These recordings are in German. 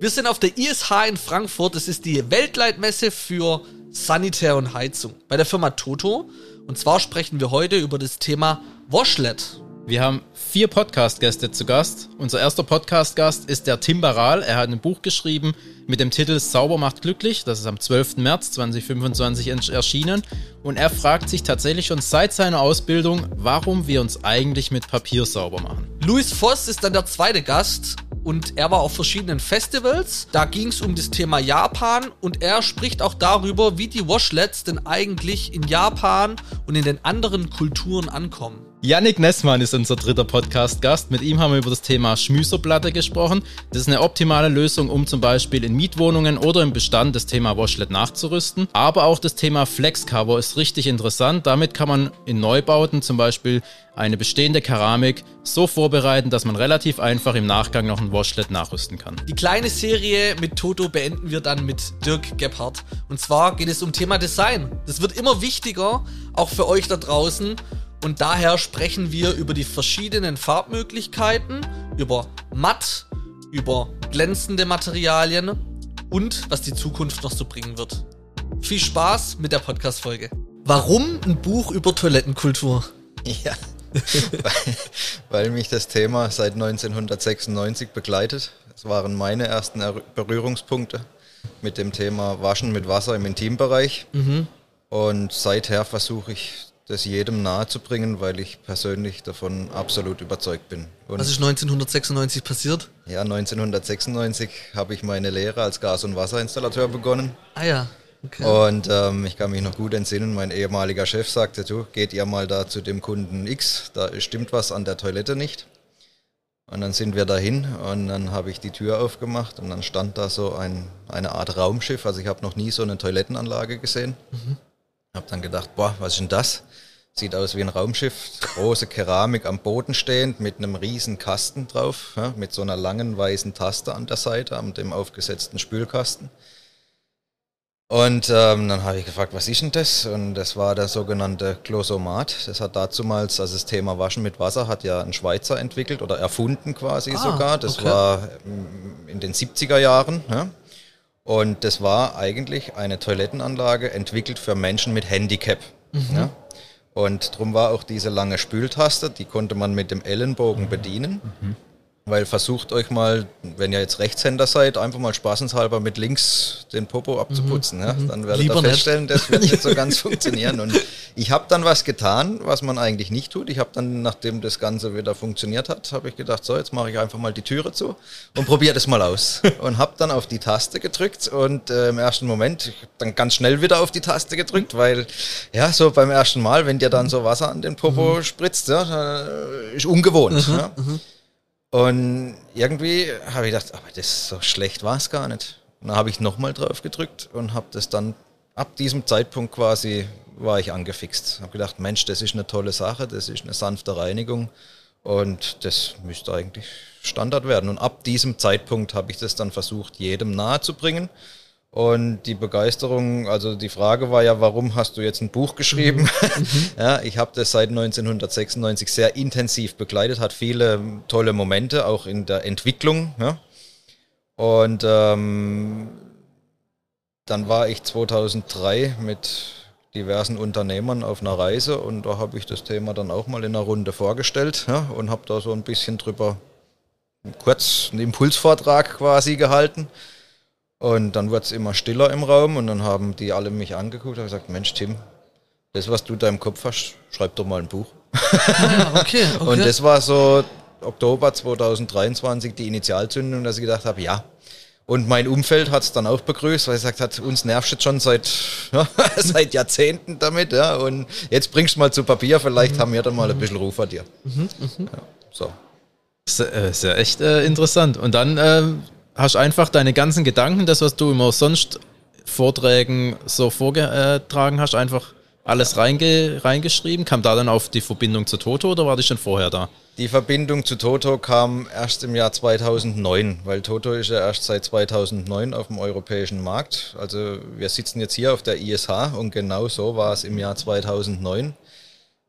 Wir sind auf der ISH in Frankfurt. Das ist die Weltleitmesse für Sanitär und Heizung bei der Firma Toto. Und zwar sprechen wir heute über das Thema Washlet. Wir haben 4 Podcast-Gäste zu Gast. Unser erster Podcast-Gast ist der Tim Baral. Er hat ein Buch geschrieben mit dem Titel Sauber macht glücklich. Das ist am 12. März 2025 erschienen. Und er fragt sich tatsächlich schon seit seiner Ausbildung, warum wir uns eigentlich mit Papier sauber machen. Luis Voss ist dann der zweite Gast und er war auf verschiedenen Festivals. Da ging es um das Thema Japan und er spricht auch darüber, wie die Washlets denn eigentlich in Japan und in den anderen Kulturen ankommen. Yannick Nessmann ist unser dritter Podcast-Gast. Mit ihm haben wir über das Thema Schmüserplatte gesprochen. Das ist eine optimale Lösung, um zum Beispiel in Mietwohnungen oder im Bestand das Thema Washlet nachzurüsten. Aber auch das Thema Flexcover ist richtig interessant. Damit kann man in Neubauten zum Beispiel eine bestehende Keramik so vorbereiten, dass man relativ einfach im Nachgang noch ein Washlet nachrüsten kann. Die kleine Serie mit Toto beenden wir dann mit Dirk Gebhardt. Und zwar geht es um Thema Design. Das wird immer wichtiger, auch für euch da draußen. Und daher sprechen wir über die verschiedenen Farbmöglichkeiten, über matt, über glänzende Materialien und was die Zukunft noch so bringen wird. Viel Spaß mit der Podcast-Folge. Warum ein Buch über Toilettenkultur? Ja, weil mich das Thema seit 1996 begleitet. Es waren meine ersten Berührungspunkte mit dem Thema Waschen mit Wasser im Intimbereich. Und seither versuche ich das jedem nahezubringen, weil ich persönlich davon absolut überzeugt bin. Und was ist 1996 passiert? Ja, 1996 habe ich meine Lehre als Gas- und Wasserinstallateur begonnen. Ah ja, okay. Und ich kann mich noch gut entsinnen, mein ehemaliger Chef sagte, du, geht ihr mal da zu dem Kunden X, da stimmt was an der Toilette nicht. Und dann sind wir dahin und dann habe ich die Tür aufgemacht und dann stand da so eine Art Raumschiff. Also ich habe noch nie so eine Toilettenanlage gesehen. Habe dann gedacht, boah, was ist denn das? Sieht aus wie ein Raumschiff, große Keramik am Boden stehend mit einem riesen Kasten drauf, ja, mit so einer langen weißen Taste an der Seite, an dem aufgesetzten Spülkasten. Und dann habe ich gefragt, was ist denn das? Und das war der sogenannte Closomat. Das hat dazumals, also das Thema Waschen mit Wasser hat ja ein Schweizer entwickelt oder erfunden quasi sogar. Das war in den 70er Jahren, ja. Und das war eigentlich eine Toilettenanlage entwickelt für Menschen mit Handicap. Ja? Und darum war auch diese lange Spültaste, die konnte man mit dem Ellenbogen bedienen. Weil versucht euch mal, wenn ihr jetzt Rechtshänder seid, einfach mal spaßenshalber mit links den Popo abzuputzen. Ja? Dann werdet ihr feststellen, das wird nicht so ganz funktionieren. Und ich habe dann was getan, was man eigentlich nicht tut. Ich habe dann, nachdem das Ganze wieder funktioniert hat, habe ich gedacht, so, jetzt mache ich einfach mal die Türe zu und probiere das mal aus. Und habe dann auf die Taste gedrückt und im ersten Moment, ich habe dann ganz schnell wieder auf die Taste gedrückt, weil ja, so beim ersten Mal, wenn dir dann so Wasser an den Popo spritzt, ja, ist ungewohnt. Ja? Und irgendwie habe ich gedacht, aber das so schlecht war es gar nicht. Und dann habe ich nochmal drauf gedrückt und habe das dann, ab diesem Zeitpunkt quasi, war ich angefixt. Habe gedacht, Mensch, das ist eine tolle Sache, das ist eine sanfte Reinigung und das müsste eigentlich Standard werden. Und ab diesem Zeitpunkt habe ich das dann versucht, jedem nahezubringen. Und die Begeisterung, also die Frage war ja, warum hast du jetzt ein Buch geschrieben? Ja, ich habe das seit 1996 sehr intensiv begleitet, hat viele tolle Momente, auch in der Entwicklung. Ja. Und dann war ich 2003 mit diversen Unternehmern auf einer Reise und da habe ich das Thema dann auch mal in einer Runde vorgestellt, ja, und habe da so ein bisschen drüber kurz einen Impulsvortrag quasi gehalten. Und dann wurde es immer stiller im Raum und dann haben die alle mich angeguckt und gesagt, Mensch Tim, das was du da im Kopf hast, schreib doch mal ein Buch. Okay. Und das war so Oktober 2023 die Initialzündung, dass ich gedacht habe, ja. Und mein Umfeld hat es dann auch begrüßt, weil es gesagt hat, uns nervt jetzt schon seit Jahrzehnten damit, ja. Und jetzt bringst du mal zu Papier, vielleicht haben wir dann mal ein bisschen Ruf an dir. Ja, so. Das ist ja echt interessant. Und dann hast einfach deine ganzen Gedanken, das, was du immer sonst Vorträgen so vorgetragen hast, einfach alles reingeschrieben? Kam da dann auf die Verbindung zu Toto oder war die schon vorher da? Die Verbindung zu Toto kam erst im Jahr 2009, weil Toto ist ja erst seit 2009 auf dem europäischen Markt. Also wir sitzen jetzt hier auf der ISH und genau so war es im Jahr 2009.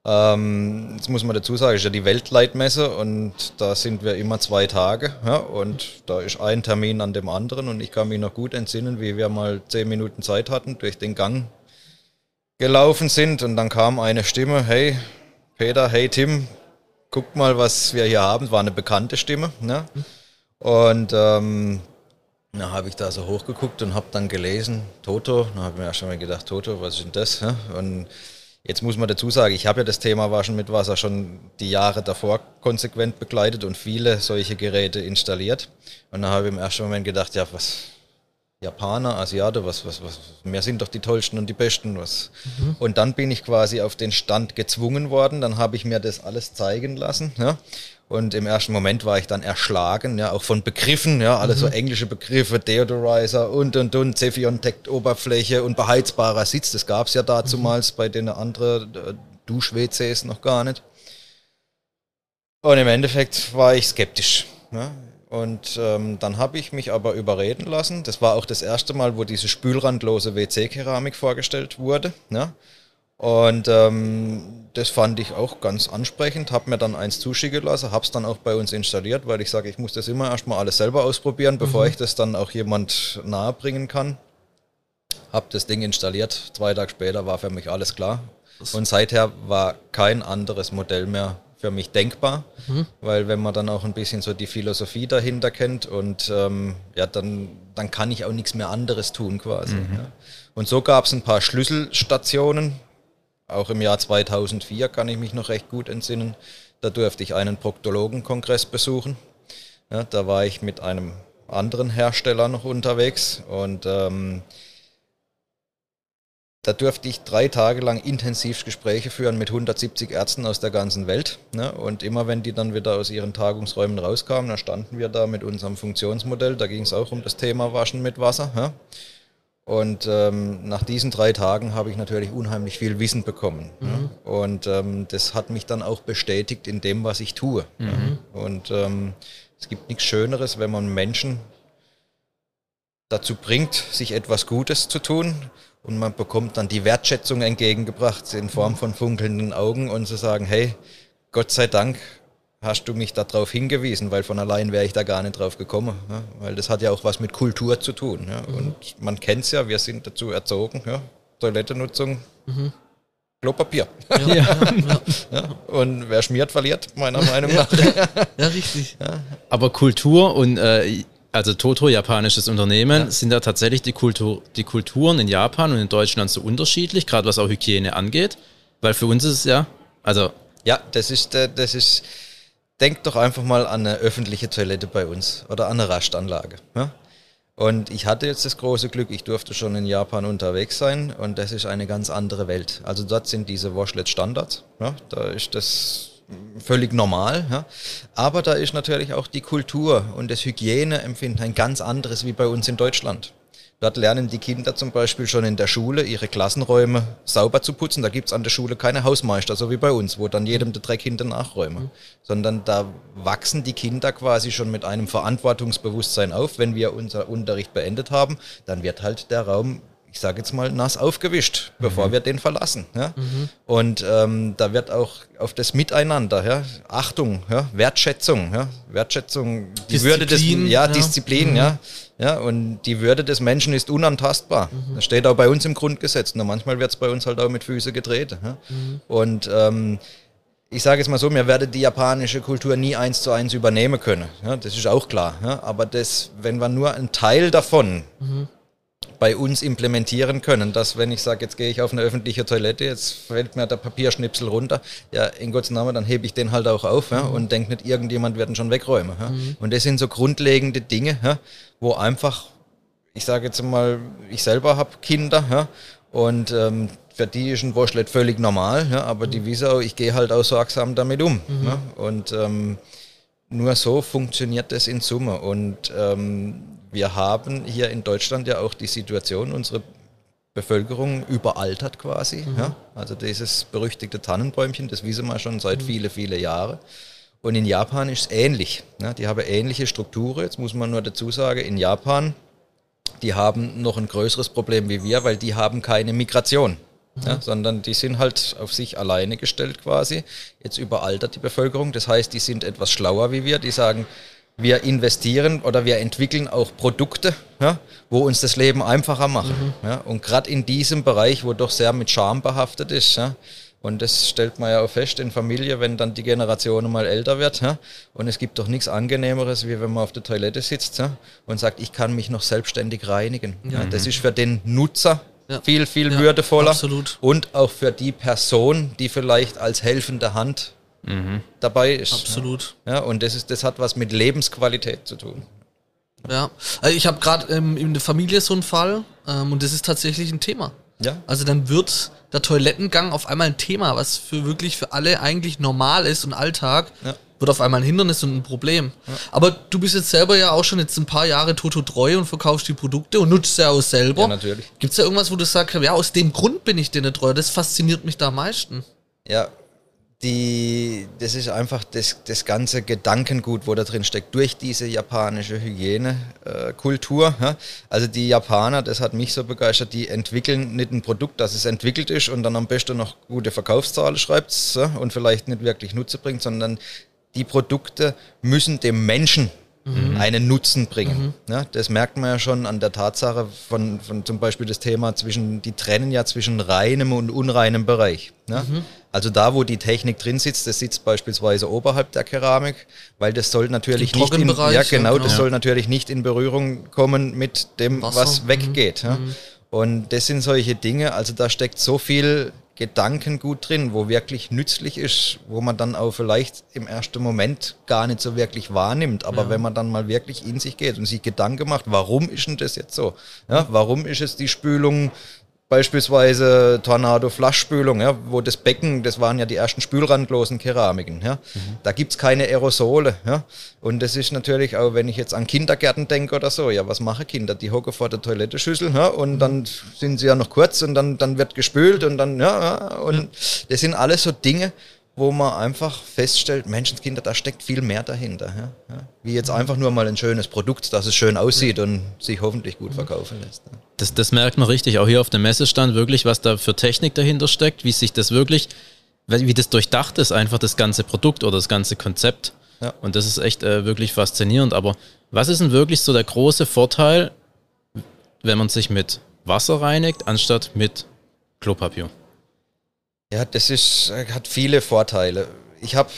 Jetzt muss man dazu sagen, ist ja die Weltleitmesse und da sind wir immer 2 Tage, ja, und da ist ein Termin an dem anderen und ich kann mich noch gut entsinnen, wie wir mal 10 Minuten Zeit hatten, durch den Gang gelaufen sind und dann kam eine Stimme, hey Peter, hey Tim, guck mal, was wir hier haben, war eine bekannte Stimme, ne? Und da habe ich da so hochgeguckt und habe dann gelesen, Toto, da habe ich mir auch schon mal gedacht, Toto, was ist denn das? Ja? Und jetzt muss man dazu sagen, ich habe ja das Thema Waschen mit Wasser schon die Jahre davor konsequent begleitet und viele solche Geräte installiert. Und da habe ich im ersten Moment gedacht, ja, was, Japaner, Asiate, was, wir sind doch die Tollsten und die Besten, was. Und dann bin ich quasi auf den Stand gezwungen worden, dann habe ich mir das alles zeigen lassen, ja. Und im ersten Moment war ich dann erschlagen, ja, auch von Begriffen, ja, alles so englische Begriffe, Deodorizer und, Zephion-Oberfläche und beheizbarer Sitz, das gab es ja dazumals bei den anderen Dusch-WCs noch gar nicht. Und im Endeffekt war ich skeptisch, ja. Und dann habe ich mich aber überreden lassen, das war auch das erste Mal, wo diese spülrandlose WC-Keramik vorgestellt wurde, ja. Und das fand ich auch ganz ansprechend, habe mir dann eins zuschicken lassen, habe es dann auch bei uns installiert, weil ich sage, ich muss das immer erstmal alles selber ausprobieren, bevor ich das dann auch jemand nahe bringen kann. Habe das Ding installiert, 2 Tage später war für mich alles klar. Und seither war kein anderes Modell mehr für mich denkbar, weil wenn man dann auch ein bisschen so die Philosophie dahinter kennt und ja, dann kann ich auch nichts mehr anderes tun quasi. Ja. Und so gab es ein paar Schlüsselstationen. Auch im Jahr 2004 kann ich mich noch recht gut entsinnen. Da durfte ich einen Proktologenkongress besuchen. Ja, da war ich mit einem anderen Hersteller noch unterwegs und da durfte ich 3 Tage lang intensiv Gespräche führen mit 170 Ärzten aus der ganzen Welt. Ne? Und immer wenn die dann wieder aus ihren Tagungsräumen rauskamen, da standen wir da mit unserem Funktionsmodell. Da ging es auch um das Thema Waschen mit Wasser. Ja? Und nach diesen 3 Tagen habe ich natürlich unheimlich viel Wissen bekommen. Ja? Und das hat mich dann auch bestätigt in dem, was ich tue. Ja? Und es gibt nichts Schöneres, wenn man Menschen dazu bringt, sich etwas Gutes zu tun. Und man bekommt dann die Wertschätzung entgegengebracht in Form von funkelnden Augen und zu sagen, hey, Gott sei Dank hast du mich darauf hingewiesen, weil von allein wäre ich da gar nicht drauf gekommen. Ja? Weil das hat ja auch was mit Kultur zu tun. Ja? Und man kennt es ja, wir sind dazu erzogen, ja? Toilettennutzung, Klopapier. Ja? Und wer schmiert, verliert, meiner Meinung nach. Ja, richtig. Ja. Aber Kultur und also Toto, japanisches Unternehmen, sind da tatsächlich die Kulturen in Japan und in Deutschland so unterschiedlich, gerade was auch Hygiene angeht? Weil für uns ist es ja, also... Ja, das ist, denkt doch einfach mal an eine öffentliche Toilette bei uns oder an eine Rastanlage. Ja? Und ich hatte jetzt das große Glück, ich durfte schon in Japan unterwegs sein und das ist eine ganz andere Welt. Also dort sind diese Washlet Standards, ja? Da ist das völlig normal, ja? Aber da ist natürlich auch die Kultur und das Hygieneempfinden ein ganz anderes wie bei uns in Deutschland. Dort lernen die Kinder zum Beispiel schon in der Schule, ihre Klassenräume sauber zu putzen. Da gibt es an der Schule keine Hausmeister, so wie bei uns, wo dann jedem der Dreck hinten nachräumen. Sondern da wachsen die Kinder quasi schon mit einem Verantwortungsbewusstsein auf. Wenn wir unser Unterricht beendet haben, dann wird halt der Raum, ich sage jetzt mal, nass aufgewischt, bevor wir den verlassen. Ja? Und da wird auch auf das Miteinander, ja? Achtung, ja? Wertschätzung, die Würde des, Disziplin, ja, und die Würde des Menschen ist unantastbar. Das steht auch bei uns im Grundgesetz. Nur manchmal wird es bei uns halt auch mit Füßen getreten. Ja? Und ich sage jetzt mal so, wir werden die japanische Kultur nie 1:1 übernehmen können. Ja? Das ist auch klar. Ja? Aber das, wenn wir nur einen Teil davon bei uns implementieren können, dass wenn ich sage, jetzt gehe ich auf eine öffentliche Toilette, jetzt fällt mir der Papierschnipsel runter, ja, in Gottes Namen, dann hebe ich den halt auch auf, ja, und denke nicht, irgendjemand wird ihn schon wegräumen. Ja. Und das sind so grundlegende Dinge, ja, wo einfach, ich sage jetzt mal, ich selber habe Kinder, ja, und für die ist ein Washlet völlig normal, ja, aber die wissen auch, ich gehe halt auch sorgsam damit um. Ja, und nur so funktioniert das in Summe. Und wir haben hier in Deutschland ja auch die Situation, unsere Bevölkerung überaltert quasi. Ja? Also dieses berüchtigte Tannenbäumchen, das wissen wir schon seit viele Jahre. Und in Japan ist es ähnlich. Ja? Die haben ähnliche Strukturen. Jetzt muss man nur dazu sagen, in Japan, die haben noch ein größeres Problem wie wir, weil die haben keine Migration. Ja, sondern die sind halt auf sich alleine gestellt quasi. Jetzt überaltert die Bevölkerung. Das heißt, die sind etwas schlauer wie wir. Die sagen, wir investieren oder wir entwickeln auch Produkte, ja, wo uns das Leben einfacher machen. Ja. Und gerade in diesem Bereich, wo doch sehr mit Charme behaftet ist, ja, und das stellt man ja auch fest in Familie, wenn dann die Generation mal älter wird. Ja, und es gibt doch nichts Angenehmeres, wie wenn man auf der Toilette sitzt, ja, und sagt, ich kann mich noch selbstständig reinigen. Ja, das ist für den Nutzer viel würdevoller. Absolut. Und auch für die Person, die vielleicht als helfende Hand dabei ist. Absolut. Ja, und das hat was mit Lebensqualität zu tun. Ja, also ich habe gerade in der Familie so einen Fall und das ist tatsächlich ein Thema. Ja. Also dann wird der Toilettengang auf einmal ein Thema, was wirklich für alle eigentlich normal ist und Alltag, wird auf einmal ein Hindernis und ein Problem. Ja. Aber du bist jetzt selber ja auch schon jetzt ein paar Jahre Toto treu und verkaufst die Produkte und nutzt ja auch selber. Ja, natürlich. Gibt es da irgendwas, wo du sagst, ja, aus dem Grund bin ich denen treu, das fasziniert mich da am meisten? Ja, das ist einfach das ganze Gedankengut, wo da drin steckt, durch diese japanische Hygienekultur. Also die Japaner, das hat mich so begeistert, die entwickeln nicht ein Produkt, das es entwickelt ist und dann am besten noch gute Verkaufszahlen schreibt und vielleicht nicht wirklich Nutzen bringt, sondern die Produkte müssen dem Menschen einen Nutzen bringen. Ja, das merkt man ja schon an der Tatsache von zum Beispiel das Thema die trennen ja zwischen reinem und unreinem Bereich. Ja? Also da, wo die Technik drin sitzt, das sitzt beispielsweise oberhalb der Keramik, weil das soll natürlich nicht soll natürlich nicht in Berührung kommen mit dem, Wasser, was weggeht. Ja? Und das sind solche Dinge, also da steckt so viel Gedankengut drin, wo wirklich nützlich ist, wo man dann auch vielleicht im ersten Moment gar nicht so wirklich wahrnimmt. Aber wenn man dann mal wirklich in sich geht und sich Gedanken macht, warum ist denn das jetzt so? Ja, warum ist es die Spülung, beispielsweise Tornado-Flaschspülung, ja, wo das Becken, das waren ja die ersten spülrandlosen Keramiken. Ja. Da gibt's keine Aerosole. Ja. Und das ist natürlich auch, wenn ich jetzt an Kindergärten denke oder so, ja, was machen Kinder? Die hocken vor der Toilettenschüssel, ja, und dann sind sie ja noch kurz und dann wird gespült und dann, und das sind alles so Dinge, wo man einfach feststellt, Menschenskinder, da steckt viel mehr dahinter. Ja. Wie jetzt einfach nur mal ein schönes Produkt, dass es schön aussieht und sich hoffentlich gut verkaufen lässt. Ja. Das merkt man richtig, auch hier auf dem Messestand wirklich, was da für Technik dahinter steckt, wie sich das wirklich, wie das durchdacht ist, einfach das ganze Produkt oder das ganze Konzept. Ja. Und das ist echt wirklich faszinierend. Aber was ist denn wirklich so der große Vorteil, wenn man sich mit Wasser reinigt, anstatt mit Klopapier? Ja, hat viele Vorteile. Ich habe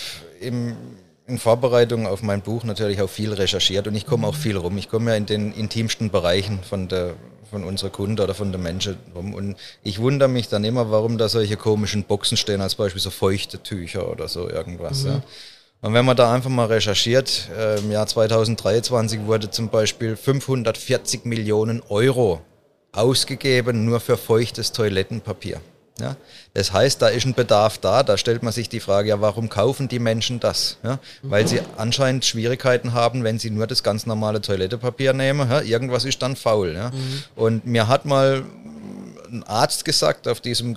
in Vorbereitung auf mein Buch natürlich auch viel recherchiert und ich komme auch viel rum. Ich komme ja in den intimsten Bereichen von unserer Kunden oder von den Menschen rum und ich wundere mich dann immer, warum da solche komischen Boxen stehen, als Beispiel so feuchte Tücher oder so irgendwas. Ja. Und wenn man da einfach mal recherchiert, im Jahr 2023 wurde zum Beispiel 540 Millionen Euro ausgegeben nur für feuchtes Toilettenpapier. Ja, das heißt, da ist ein Bedarf da stellt man sich die Frage, ja, warum kaufen die Menschen das? Ja, weil sie anscheinend Schwierigkeiten haben, wenn sie nur das ganz normale Toilettenpapier nehmen, ja, irgendwas ist dann faul. Ja. Und mir hat mal ein Arzt gesagt, auf diesem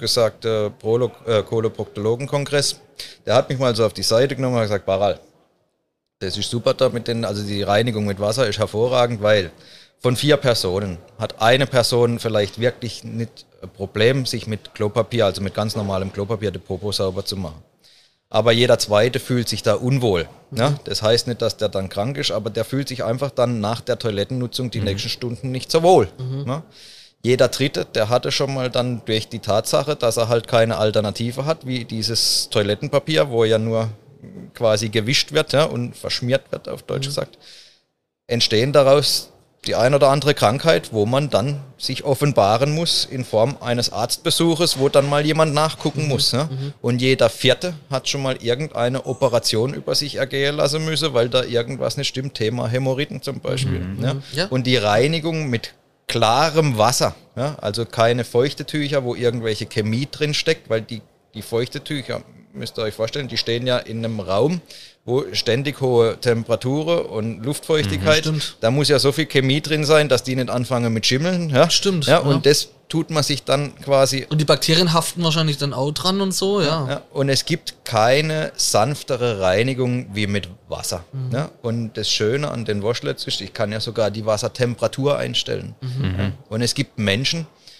Koloproktologenkongress, der hat mich mal so auf die Seite genommen und gesagt, Baral, das ist super da also die Reinigung mit Wasser ist hervorragend, weil von 4 Personen hat eine Person vielleicht wirklich nicht ein Problem, sich mit Klopapier, also mit ganz normalem Klopapier, den Popo sauber zu machen. Aber jeder Zweite fühlt sich da unwohl. Ja? Das heißt nicht, dass der dann krank ist, aber der fühlt sich einfach dann nach der Toilettennutzung die nächsten Stunden nicht so wohl. Ja? Jeder Dritte, der hatte schon mal dann durch die Tatsache, dass er halt keine Alternative hat, wie dieses Toilettenpapier, wo ja nur quasi gewischt wird, ja, und verschmiert wird, auf Deutsch gesagt, entstehen daraus die ein oder andere Krankheit, wo man dann sich offenbaren muss in Form eines Arztbesuches, wo dann mal jemand nachgucken muss. Ja? Und jeder Vierte hat schon mal irgendeine Operation über sich ergehen lassen müssen, weil da irgendwas nicht stimmt. Thema Hämorrhoiden zum Beispiel. Ja? Ja. Und die Reinigung mit klarem Wasser, ja? Also keine feuchte Tücher, wo irgendwelche Chemie drin steckt, weil die feuchte Tücher, müsst ihr euch vorstellen, die stehen ja in einem Raum, wo ständig hohe Temperaturen und Luftfeuchtigkeit, da muss ja so viel Chemie drin sein, dass die nicht anfangen mit Schimmeln. Ja? Stimmt. Ja, und das tut man sich dann quasi... Und die Bakterien haften wahrscheinlich dann auch dran und so, ja. Und es gibt keine sanftere Reinigung wie mit Wasser. Ja? Und das Schöne an den Washlettes ist, ich kann ja sogar die Wassertemperatur einstellen. Ja? Und es gibt Menschen,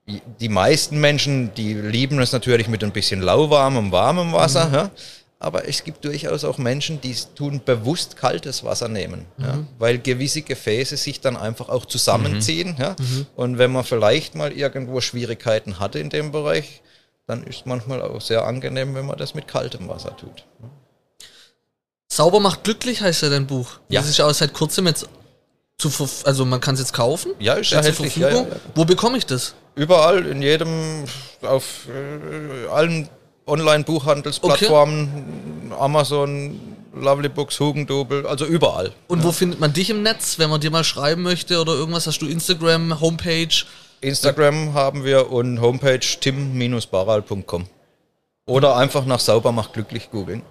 Die meisten Menschen, die lieben es natürlich mit ein bisschen lauwarmem, warmem Wasser, ja? Aber es gibt durchaus auch Menschen, die tun bewusst kaltes Wasser nehmen, ja? Weil gewisse Gefäße sich dann einfach auch zusammenziehen. Ja? Und wenn man vielleicht mal irgendwo Schwierigkeiten hatte in dem Bereich, dann ist manchmal auch sehr angenehm, wenn man das mit kaltem Wasser tut. Sauber macht glücklich heißt ja dein Buch. Ja. Das ist ja auch seit kurzem jetzt also man kann es jetzt kaufen. Ja, ist zur erhältlich. Verfügung. Ja. Wo bekomme ich das? Überall, in jedem, auf allen Online-Buchhandelsplattformen, Amazon, Lovely Books, Hugendubel, also überall. Und wo findet man dich im Netz, wenn man dir mal schreiben möchte oder irgendwas? Hast du Instagram, Homepage? Instagram haben wir und Homepage tim-baral.com. Oder einfach nach Sauber macht glücklich googeln.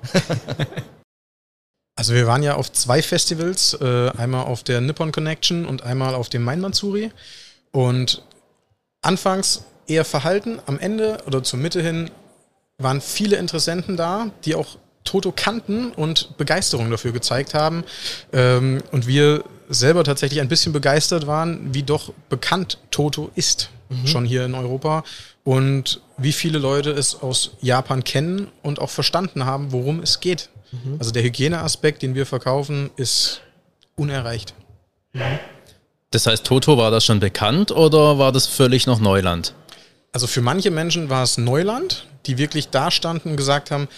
Also wir waren ja auf 2 Festivals, einmal auf der Nippon Connection und einmal auf dem Main-Matsuri. Und anfangs eher verhalten, am Ende oder zur Mitte hin waren viele Interessenten da, die auch Toto kannten und Begeisterung dafür gezeigt haben. Und wir selber tatsächlich ein bisschen begeistert waren, wie doch bekannt Toto ist, schon hier in Europa. Und wie viele Leute es aus Japan kennen und auch verstanden haben, worum es geht. Also der Hygieneaspekt, den wir verkaufen, ist unerreicht. Das heißt, Toto war das schon bekannt oder war das völlig noch Neuland? Also für manche Menschen war es Neuland, die wirklich da standen und gesagt haben,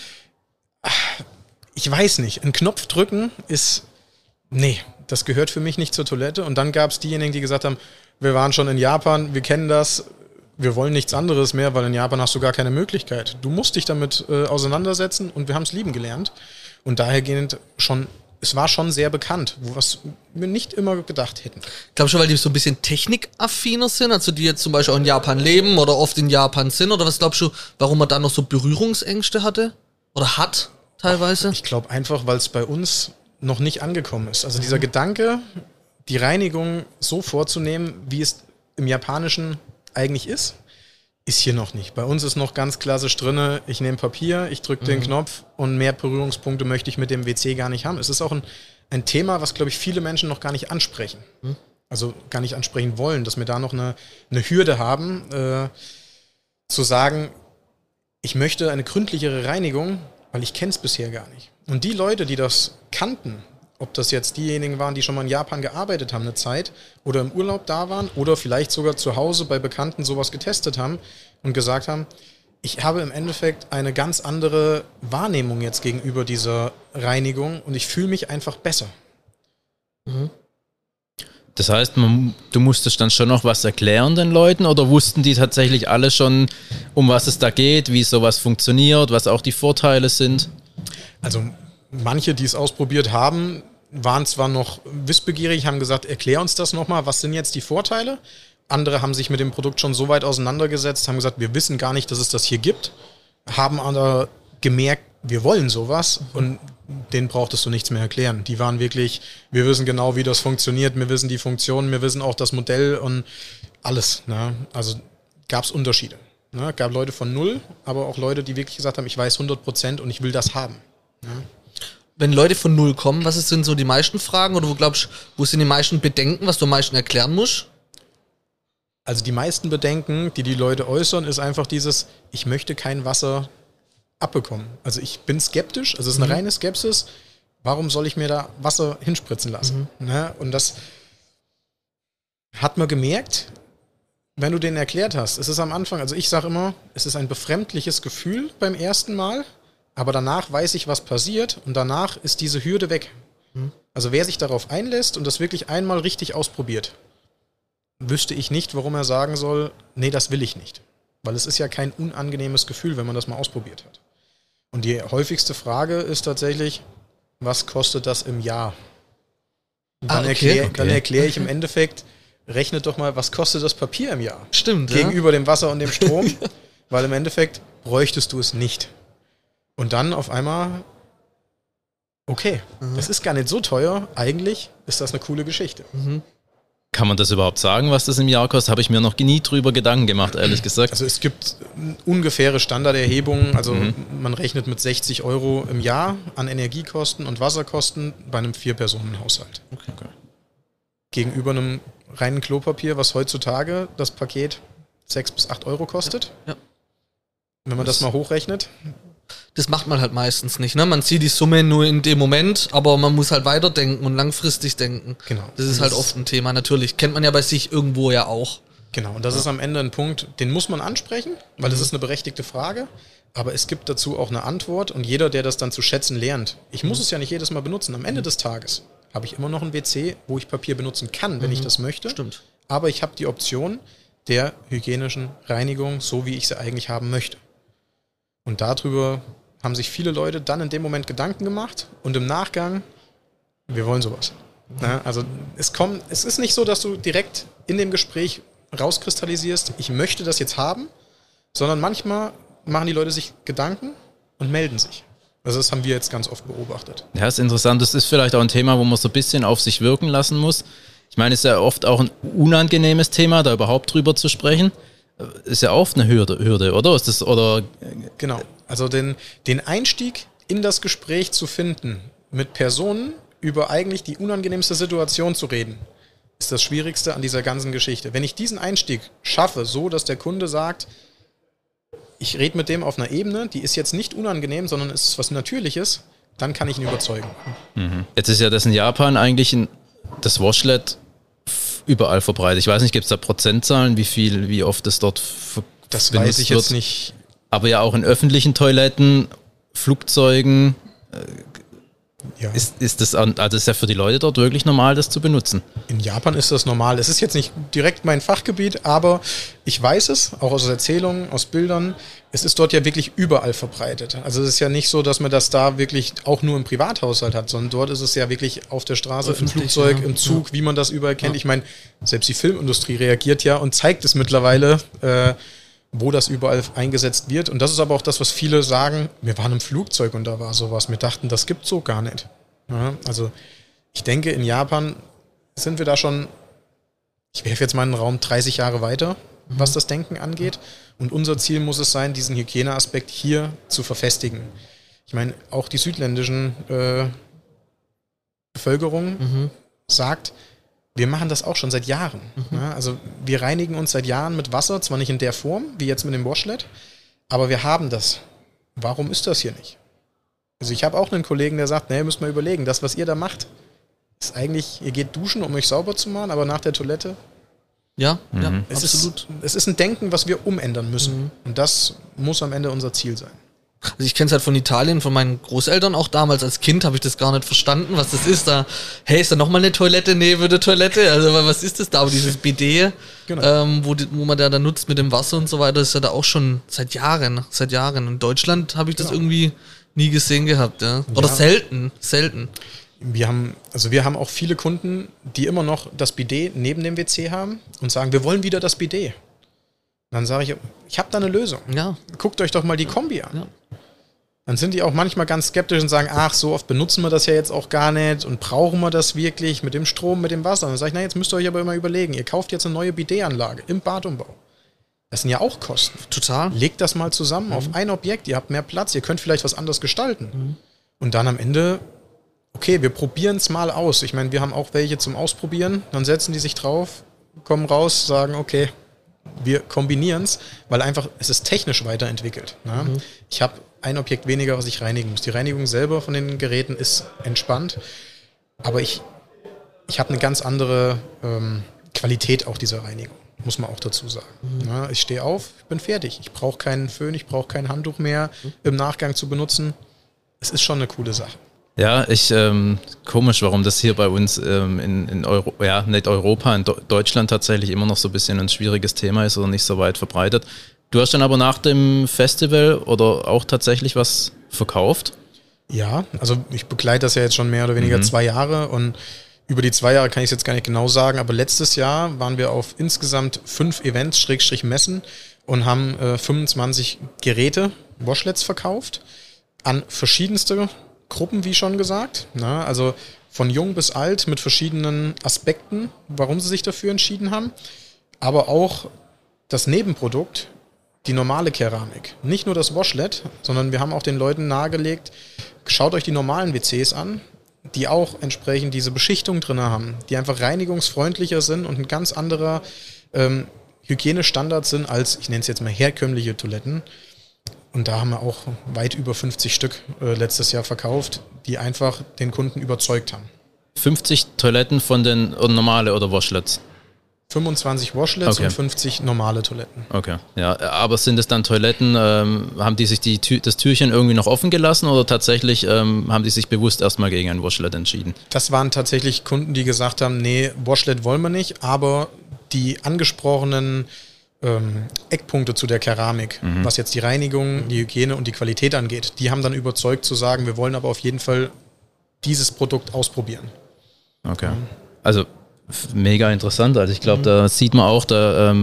ich weiß nicht, einen Knopf drücken ist, nee, das gehört für mich nicht zur Toilette. Und dann gab es diejenigen, die gesagt haben, wir waren schon in Japan, wir kennen das, wir wollen nichts anderes mehr, weil in Japan hast du gar keine Möglichkeit. Du musst dich damit auseinandersetzen und wir haben es lieben gelernt. Und dahergehend es war schon sehr bekannt, was wir nicht immer gedacht hätten. Ich glaube schon, weil die so ein bisschen technikaffiner sind, also die jetzt zum Beispiel auch in Japan leben oder oft in Japan sind, oder was glaubst du, warum man da noch so Berührungsängste hatte? Oder hat teilweise? Ich glaube einfach, weil es bei uns noch nicht angekommen ist. Also dieser Gedanke, die Reinigung so vorzunehmen, wie es im Japanischen eigentlich ist hier noch nicht. Bei uns ist noch ganz klassisch drin, ich nehme Papier, ich drücke den Knopf und mehr Berührungspunkte möchte ich mit dem WC gar nicht haben. Es ist auch ein Thema, was, glaube ich, viele Menschen noch gar nicht ansprechen. Also gar nicht ansprechen wollen, dass wir da noch eine Hürde haben, zu sagen, ich möchte eine gründlichere Reinigung, weil ich kenne es bisher gar nicht. Und die Leute, die das kannten, ob das jetzt diejenigen waren, die schon mal in Japan gearbeitet haben eine Zeit oder im Urlaub da waren oder vielleicht sogar zu Hause bei Bekannten sowas getestet haben und gesagt haben, ich habe im Endeffekt eine ganz andere Wahrnehmung jetzt gegenüber dieser Reinigung und ich fühle mich einfach besser. Das heißt, du musstest dann schon noch was erklären den Leuten oder wussten die tatsächlich alle schon, um was es da geht, wie sowas funktioniert, was auch die Vorteile sind? Also manche, die es ausprobiert haben, waren zwar noch wissbegierig, haben gesagt, erklär uns das nochmal, was sind jetzt die Vorteile? Andere haben sich mit dem Produkt schon so weit auseinandergesetzt, haben gesagt, wir wissen gar nicht, dass es das hier gibt, haben aber gemerkt, wir wollen sowas und denen brauchtest du nichts mehr erklären. Die waren wirklich, wir wissen genau, wie das funktioniert, wir wissen die Funktionen, wir wissen auch das Modell und alles. Ne? Also gab es Unterschiede. Ne? Gab Leute von 0, aber auch Leute, die wirklich gesagt haben, ich weiß 100% und ich will das haben. Ne? Wenn Leute von 0 kommen, was sind so die meisten Fragen oder wo sind die meisten Bedenken, was du am meisten erklären musst? Also die meisten Bedenken, die Leute äußern, ist einfach dieses, ich möchte kein Wasser abbekommen. Also ich bin skeptisch, also es ist eine reine Skepsis, warum soll ich mir da Wasser hinspritzen lassen? Ne? Und das hat man gemerkt, wenn du denen erklärt hast. Es ist am Anfang, also ich sage immer, es ist ein befremdliches Gefühl beim ersten Mal, aber danach weiß ich, was passiert und danach ist diese Hürde weg. Also wer sich darauf einlässt und das wirklich einmal richtig ausprobiert, wüsste ich nicht, warum er sagen soll, nee, das will ich nicht. Weil es ist ja kein unangenehmes Gefühl, wenn man das mal ausprobiert hat. Und die häufigste Frage ist tatsächlich, was kostet das im Jahr? Dann erkläre ich im Endeffekt, rechnet doch mal, was kostet das Papier im Jahr? Stimmt, gegenüber dem Wasser und dem Strom, weil im Endeffekt bräuchtest du es nicht. Und dann auf einmal, okay, das ist gar nicht so teuer, eigentlich ist das eine coole Geschichte. Kann man das überhaupt sagen, was das im Jahr kostet? Habe ich mir noch nie drüber Gedanken gemacht, ehrlich gesagt. Also es gibt ungefähre Standarderhebungen, also man rechnet mit 60 € im Jahr an Energiekosten und Wasserkosten bei einem 4-Personen-Haushalt. Okay. Gegenüber einem reinen Klopapier, was heutzutage das Paket 6 bis 8 Euro kostet. Ja. Wenn man das mal hochrechnet. Das macht man halt meistens nicht, ne? Man sieht die Summe nur in dem Moment, aber man muss halt weiterdenken und langfristig denken. Genau. Das ist halt oft ein Thema, natürlich. Kennt man ja bei sich irgendwo ja auch. Genau, und das ist am Ende ein Punkt, den muss man ansprechen, weil das ist eine berechtigte Frage, aber es gibt dazu auch eine Antwort und jeder, der das dann zu schätzen lernt, ich muss es ja nicht jedes Mal benutzen, am Ende des Tages habe ich immer noch ein WC, wo ich Papier benutzen kann, wenn ich das möchte. Stimmt. Aber ich habe die Option der hygienischen Reinigung, so wie ich sie eigentlich haben möchte. Und darüber haben sich viele Leute dann in dem Moment Gedanken gemacht und im Nachgang, wir wollen sowas. Ja, also es ist nicht so, dass du direkt in dem Gespräch rauskristallisierst, ich möchte das jetzt haben, sondern manchmal machen die Leute sich Gedanken und melden sich. Also das haben wir jetzt ganz oft beobachtet. Ja, ist interessant. Das ist vielleicht auch ein Thema, wo man so ein bisschen auf sich wirken lassen muss. Ich meine, es ist ja oft auch ein unangenehmes Thema, da überhaupt drüber zu sprechen. Ist ja oft eine Hürde, oder? Ist das, oder? Genau. Also den Einstieg in das Gespräch zu finden, mit Personen über eigentlich die unangenehmste Situation zu reden, ist das Schwierigste an dieser ganzen Geschichte. Wenn ich diesen Einstieg schaffe, so dass der Kunde sagt, ich rede mit dem auf einer Ebene, die ist jetzt nicht unangenehm, sondern es ist was Natürliches, dann kann ich ihn überzeugen. Mhm. Jetzt ist ja das in Japan eigentlich das Washlet überall verbreitet. Ich weiß nicht, gibt es da Prozentzahlen, wie oft es dort das benutzt weiß ich wird? jetzt nicht. Aber ja auch in öffentlichen Toiletten, Flugzeugen. Ja. Ist das ist ja für die Leute dort wirklich normal, das zu benutzen? In Japan ist das normal. Es ist jetzt nicht direkt mein Fachgebiet, aber ich weiß es, auch aus Erzählungen, aus Bildern, es ist dort ja wirklich überall verbreitet. Also es ist ja nicht so, dass man das da wirklich auch nur im Privathaushalt hat, sondern dort ist es ja wirklich auf der Straße, im Flugzeug, im Zug, wie man das überall kennt. Ich meine, selbst die Filmindustrie reagiert ja und zeigt es mittlerweile, wo das überall eingesetzt wird. Und das ist aber auch das, was viele sagen, wir waren im Flugzeug und da war sowas. Wir dachten, das gibt's so gar nicht. Ja, also ich denke, in Japan sind wir da schon, ich werfe jetzt mal in den Raum 30 Jahre weiter, was das Denken angeht. Und unser Ziel muss es sein, diesen Hygieneaspekt hier zu verfestigen. Ich meine, auch die südländischen Bevölkerung sagt, wir machen das auch schon seit Jahren. Ja, also wir reinigen uns seit Jahren mit Wasser, zwar nicht in der Form, wie jetzt mit dem Washlet, aber wir haben das. Warum ist das hier nicht? Also ich habe auch einen Kollegen, der sagt, ihr müsst mal überlegen, das, was ihr da macht, ist eigentlich, ihr geht duschen, um euch sauber zu machen, aber nach der Toilette. Ja, absolut. Es ist ein Denken, was wir umändern müssen. Und das muss am Ende unser Ziel sein. Also ich kenne es halt von Italien, von meinen Großeltern auch damals. Als Kind habe ich das gar nicht verstanden, was das ist. Da, hey, ist da nochmal eine Toilette neben der Toilette? Also was ist das da? Aber dieses Bidet, Genau. wo man da nutzt mit dem Wasser und so weiter, ist ja da auch schon seit Jahren. In Deutschland habe ich das irgendwie nie gesehen gehabt. Ja? Oder selten. Wir haben auch viele Kunden, die immer noch das Bidet neben dem WC haben und sagen, wir wollen wieder das Bidet. Dann sage ich habe da eine Lösung. Ja. Guckt euch doch mal die Kombi an. Ja. Dann sind die auch manchmal ganz skeptisch und sagen, ach, so oft benutzen wir das ja jetzt auch gar nicht und brauchen wir das wirklich mit dem Strom, mit dem Wasser? Und dann sage ich, jetzt müsst ihr euch aber immer überlegen, ihr kauft jetzt eine neue Bidet-Anlage im Badumbau. Das sind ja auch Kosten. Total. Legt das mal zusammen auf ein Objekt, ihr habt mehr Platz, ihr könnt vielleicht was anderes gestalten. Und dann am Ende, okay, wir probieren es mal aus. Ich meine, wir haben auch welche zum Ausprobieren, dann setzen die sich drauf, kommen raus, sagen, okay, wir kombinieren es, weil einfach es ist technisch weiterentwickelt. Ne? Ich habe ein Objekt weniger, was ich reinigen muss. Die Reinigung selber von den Geräten ist entspannt, aber ich habe eine ganz andere Qualität auch dieser Reinigung, muss man auch dazu sagen. Ja, ich stehe auf, ich bin fertig. Ich brauche keinen Föhn, ich brauche kein Handtuch mehr im Nachgang zu benutzen. Es ist schon eine coole Sache. Ja, komisch, warum das hier bei uns in Deutschland tatsächlich immer noch so ein bisschen ein schwieriges Thema ist oder nicht so weit verbreitet. Du hast dann aber nach dem Festival oder auch tatsächlich was verkauft? Ja, also ich begleite das ja jetzt schon mehr oder weniger 2 Jahre und über die 2 Jahre kann ich es jetzt gar nicht genau sagen, aber letztes Jahr waren wir auf insgesamt 5 Events, Messen und haben 25 Geräte, Washlets verkauft an verschiedenste Gruppen, wie schon gesagt. Na, also von jung bis alt mit verschiedenen Aspekten, warum sie sich dafür entschieden haben. Aber auch das Nebenprodukt, die normale Keramik. Nicht nur das Washlet, sondern wir haben auch den Leuten nahegelegt, schaut euch die normalen WCs an, die auch entsprechend diese Beschichtung drin haben, die einfach reinigungsfreundlicher sind und ein ganz anderer Hygienestandards sind als, ich nenne es jetzt mal herkömmliche Toiletten. Und da haben wir auch weit über 50 Stück letztes Jahr verkauft, die einfach den Kunden überzeugt haben. 50 Toiletten von den normale oder Washlets? 25 Washlets Okay. und 50 normale Toiletten. Okay, ja, aber sind es dann Toiletten, haben die sich das Türchen irgendwie noch offen gelassen oder tatsächlich haben die sich bewusst erstmal gegen ein Washlet entschieden? Das waren tatsächlich Kunden, die gesagt haben, nee, Washlet wollen wir nicht, aber die angesprochenen Eckpunkte zu der Keramik, was jetzt die Reinigung, die Hygiene und die Qualität angeht, die haben dann überzeugt zu sagen, wir wollen aber auf jeden Fall dieses Produkt ausprobieren. Okay, also mega interessant. Also ich glaube, da sieht man auch,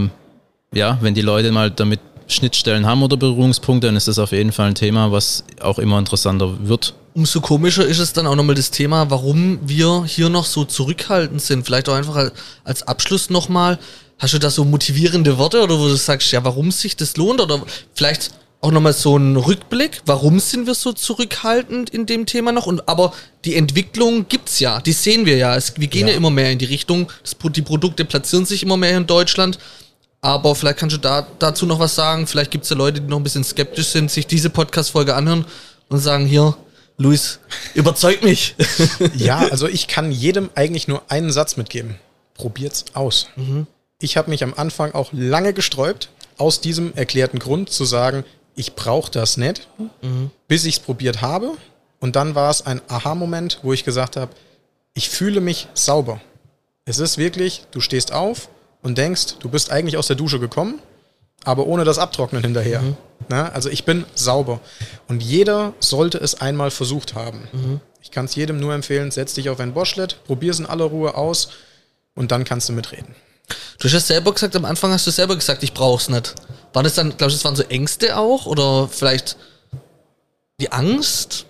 wenn die Leute mal damit Schnittstellen haben oder Berührungspunkte, dann ist das auf jeden Fall ein Thema, was auch immer interessanter wird. Umso komischer ist es dann auch nochmal das Thema, warum wir hier noch so zurückhaltend sind. Vielleicht auch einfach als Abschluss nochmal, hast du da so motivierende Worte oder wo du sagst, ja, warum sich das lohnt? Oder vielleicht auch nochmal so ein Rückblick, warum sind wir so zurückhaltend in dem Thema noch? Aber die Entwicklung gibt's ja, die sehen wir ja. Wir gehen ja immer mehr in die Richtung, die Produkte platzieren sich immer mehr in Deutschland. Aber vielleicht kannst du dazu noch was sagen. Vielleicht gibt's ja Leute, die noch ein bisschen skeptisch sind, sich diese Podcast-Folge anhören und sagen, hier, Luis, überzeug mich. Ja, also ich kann jedem eigentlich nur einen Satz mitgeben. Probiert's aus. Ich habe mich am Anfang auch lange gesträubt, aus diesem erklärten Grund zu sagen, ich brauche das nicht, bis ich es probiert habe. Und dann war es ein Aha-Moment, wo ich gesagt habe, ich fühle mich sauber. Es ist wirklich, du stehst auf und denkst, du bist eigentlich aus der Dusche gekommen, aber ohne das Abtrocknen hinterher. Na, also ich bin sauber. Und jeder sollte es einmal versucht haben. Ich kann es jedem nur empfehlen, setz dich auf ein Washlet, probier es in aller Ruhe aus und dann kannst du mitreden. Du hast ja selber gesagt, am Anfang hast du selber gesagt, ich brauch's nicht. War das dann, glaubst du, das waren so Ängste auch? Oder vielleicht die Angst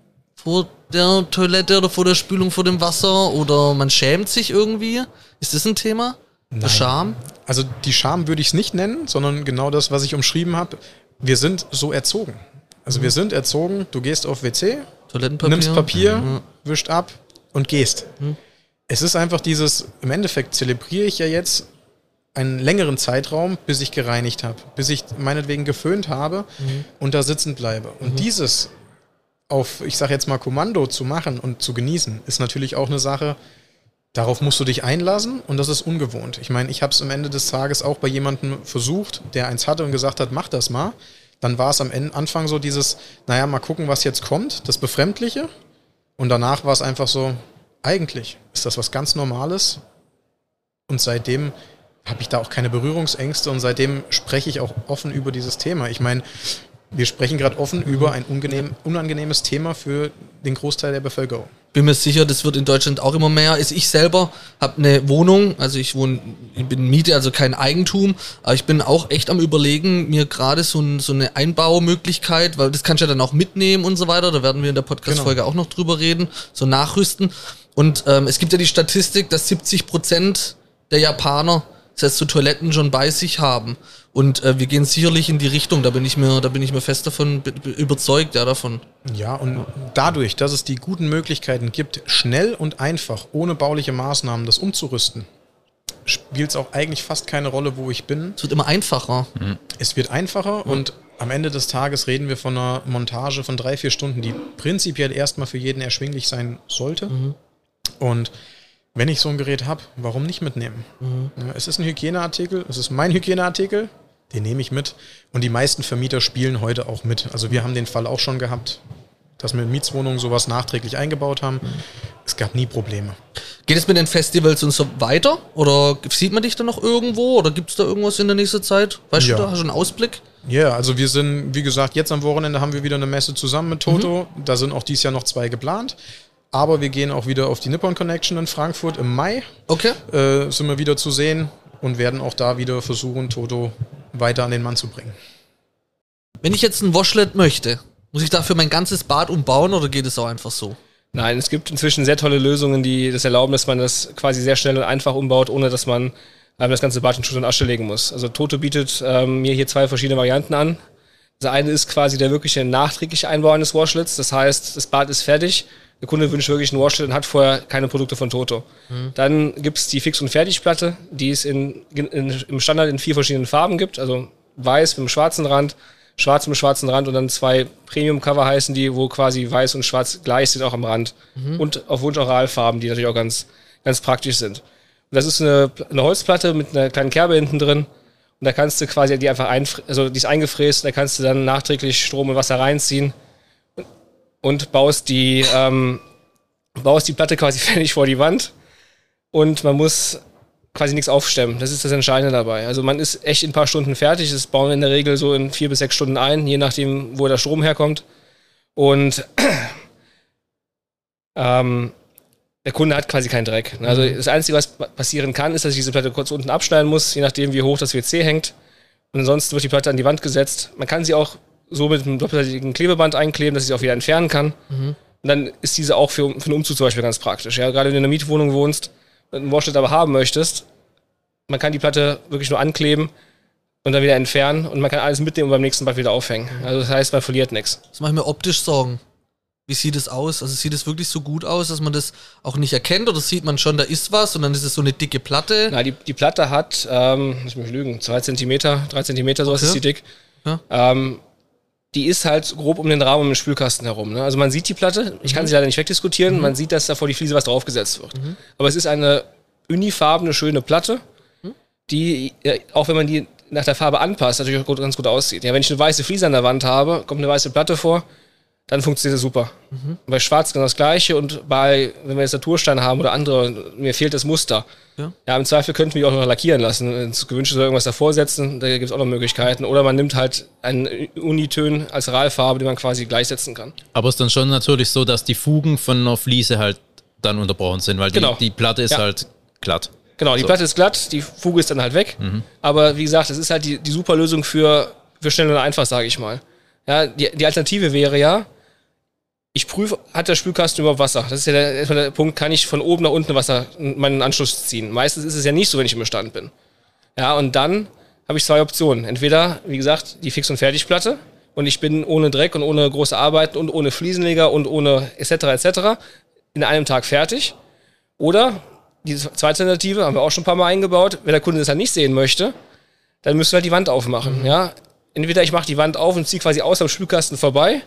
vor der Toilette oder vor der Spülung, vor dem Wasser? Oder man schämt sich irgendwie? Ist das ein Thema? Der Scham? Also die Scham würde ich es nicht nennen, sondern genau das, was ich umschrieben habe. Wir sind so erzogen. Also wir sind erzogen, du gehst auf WC, Toilettenpapier? nimmst Papier, wischt ab und gehst. Es ist einfach dieses, im Endeffekt zelebriere ich ja jetzt einen längeren Zeitraum, bis ich gereinigt habe, bis ich meinetwegen geföhnt habe und da sitzen bleibe. Und dieses auf, ich sage jetzt mal, Kommando zu machen und zu genießen, ist natürlich auch eine Sache, darauf musst du dich einlassen und das ist ungewohnt. Ich meine, ich habe es am Ende des Tages auch bei jemandem versucht, der eins hatte und gesagt hat, mach das mal. Dann war es am Anfang so dieses, naja, mal gucken, was jetzt kommt, das Befremdliche. Und danach war es einfach so, eigentlich ist das was ganz Normales. Und seitdem habe ich da auch keine Berührungsängste und seitdem spreche ich auch offen über dieses Thema. Ich meine, wir sprechen gerade offen über ein unangenehmes Thema für den Großteil der Bevölkerung. Bin mir sicher, das wird in Deutschland auch immer mehr. Ich selber habe eine Wohnung, also ich bin Miete, also kein Eigentum, aber ich bin auch echt am Überlegen, mir gerade so eine Einbaumöglichkeit, weil das kannst du ja dann auch mitnehmen und so weiter, da werden wir in der Podcast-Folge auch noch drüber reden, so nachrüsten. Und es gibt ja die Statistik, dass 70% der Japaner selbst so Toiletten schon bei sich haben. Und wir gehen sicherlich in die Richtung, da bin ich mir fest davon überzeugt, ja, davon. Ja, und dadurch, dass es die guten Möglichkeiten gibt, schnell und einfach, ohne bauliche Maßnahmen das umzurüsten, spielt es auch eigentlich fast keine Rolle, wo ich bin. Es wird immer einfacher. Es wird einfacher und am Ende des Tages reden wir von einer Montage von 3-4 Stunden, die prinzipiell erstmal für jeden erschwinglich sein sollte. Und wenn ich so ein Gerät habe, warum nicht mitnehmen? Ja, es ist ein Hygieneartikel, es ist mein Hygieneartikel, den nehme ich mit. Und die meisten Vermieter spielen heute auch mit. Also wir haben den Fall auch schon gehabt, dass wir in Mietswohnungen sowas nachträglich eingebaut haben. Es gab nie Probleme. Geht es mit den Festivals und so weiter? Oder sieht man dich da noch irgendwo? Oder gibt es da irgendwas in der nächsten Zeit? Weißt du da? Hast du einen Ausblick? Ja, also wir sind, wie gesagt, jetzt am Wochenende haben wir wieder eine Messe zusammen mit Toto. Da sind auch dieses Jahr noch 2 geplant. Aber wir gehen auch wieder auf die Nippon Connection in Frankfurt im Mai. Okay. Sind wir wieder zu sehen und werden auch da wieder versuchen, Toto weiter an den Mann zu bringen. Wenn ich jetzt ein Washlet möchte, muss ich dafür mein ganzes Bad umbauen oder geht es auch einfach so? Nein, es gibt inzwischen sehr tolle Lösungen, die das erlauben, dass man das quasi sehr schnell und einfach umbaut, ohne dass man das ganze Bad in Schutt und Asche legen muss. Also Toto bietet mir hier 2 verschiedene Varianten an. Das eine ist quasi der wirkliche nachträgliche Einbau eines Washlets. Das heißt, das Bad ist fertig. der Kunde wünscht wirklich einen Washlet und hat vorher keine Produkte von Toto. Dann gibt es die Fix- und Fertigplatte, die es im Standard in 4 verschiedenen Farben gibt. Also weiß mit einem schwarzen Rand, schwarz mit einem schwarzen Rand und dann 2 Premium-Cover heißen die, wo quasi weiß und schwarz gleich sind auch am Rand. Und auf Wunsch Oralfarben, die natürlich auch ganz, ganz praktisch sind. Und das ist eine Holzplatte mit einer kleinen Kerbe hinten drin. Und da kannst du quasi die einfach die ist eingefräst, da kannst du dann nachträglich Strom und Wasser reinziehen und baust die Platte quasi fertig vor die Wand. Und man muss quasi nichts aufstemmen. Das ist das Entscheidende dabei. Also man ist echt in ein paar Stunden fertig. Das bauen wir in der Regel so in 4 bis 6 Stunden ein, je nachdem, wo der Strom herkommt. Und der Kunde hat quasi keinen Dreck. Also das Einzige, was passieren kann, ist, dass ich diese Platte kurz unten abschneiden muss, je nachdem, wie hoch das WC hängt. Und ansonsten wird die Platte an die Wand gesetzt. Man kann sie auch so mit einem doppelseitigen Klebeband einkleben, dass ich sie auch wieder entfernen kann. Und dann ist diese auch für einen Umzug zum Beispiel ganz praktisch. Ja? Gerade wenn du in einer Mietwohnung wohnst und einen Washlet aber haben möchtest, man kann die Platte wirklich nur ankleben und dann wieder entfernen und man kann alles mitnehmen und beim nächsten Bad wieder aufhängen. Also das heißt, man verliert nichts. Das mache ich mir optisch Sorgen. Wie sieht es aus? Also sieht es wirklich so gut aus, dass man das auch nicht erkennt? Oder sieht man schon, da ist was und dann ist es so eine dicke Platte? Na, die Platte hat, lass mich lügen, 2 Zentimeter, 3 Zentimeter, sowas ist die dick. Ja. Die ist halt grob um den Rahmen um den Spülkasten herum. Ne? Also man sieht die Platte, ich kann sie leider nicht wegdiskutieren, man sieht, dass da vor die Fliese was draufgesetzt wird. Aber es ist eine unifarbene, schöne Platte, die, auch wenn man die nach der Farbe anpasst, natürlich auch ganz gut aussieht. Ja, wenn ich eine weiße Fliese an der Wand habe, kommt eine weiße Platte vor, dann funktioniert das super. Bei Schwarz genau das Gleiche und wenn wir jetzt Naturstein haben oder andere, mir fehlt das Muster. Ja, im Zweifel könnten wir auch noch lackieren lassen. Wenn es gewünscht ist, irgendwas davor setzen, da gibt es auch noch Möglichkeiten. Oder man nimmt halt einen Unitön als Ralfarbe, die man quasi gleichsetzen kann. Aber es ist dann schon natürlich so, dass die Fugen von einer Fliese halt dann unterbrochen sind, weil die Platte ist halt glatt. Genau, die Platte ist glatt, die Fuge ist dann halt weg. Aber wie gesagt, das ist halt die super Lösung für schnell und einfach, sage ich mal. Ja, die Alternative wäre ja, ich prüfe, hat der Spülkasten überhaupt Wasser? Das ist ja erstmal der Punkt, kann ich von oben nach unten Wasser meinen Anschluss ziehen? Meistens ist es ja nicht so, wenn ich im Bestand bin. Ja, und dann habe ich 2 Optionen. Entweder, wie gesagt, die Fix- und Fertigplatte und ich bin ohne Dreck und ohne große Arbeiten und ohne Fliesenleger und ohne etc. in einem Tag fertig. Oder die zweite Alternative, haben wir auch schon ein paar Mal eingebaut, wenn der Kunde das halt nicht sehen möchte, dann müssen wir halt die Wand aufmachen. Ja? Entweder ich mache die Wand auf und ziehe quasi aus am Spülkasten vorbei,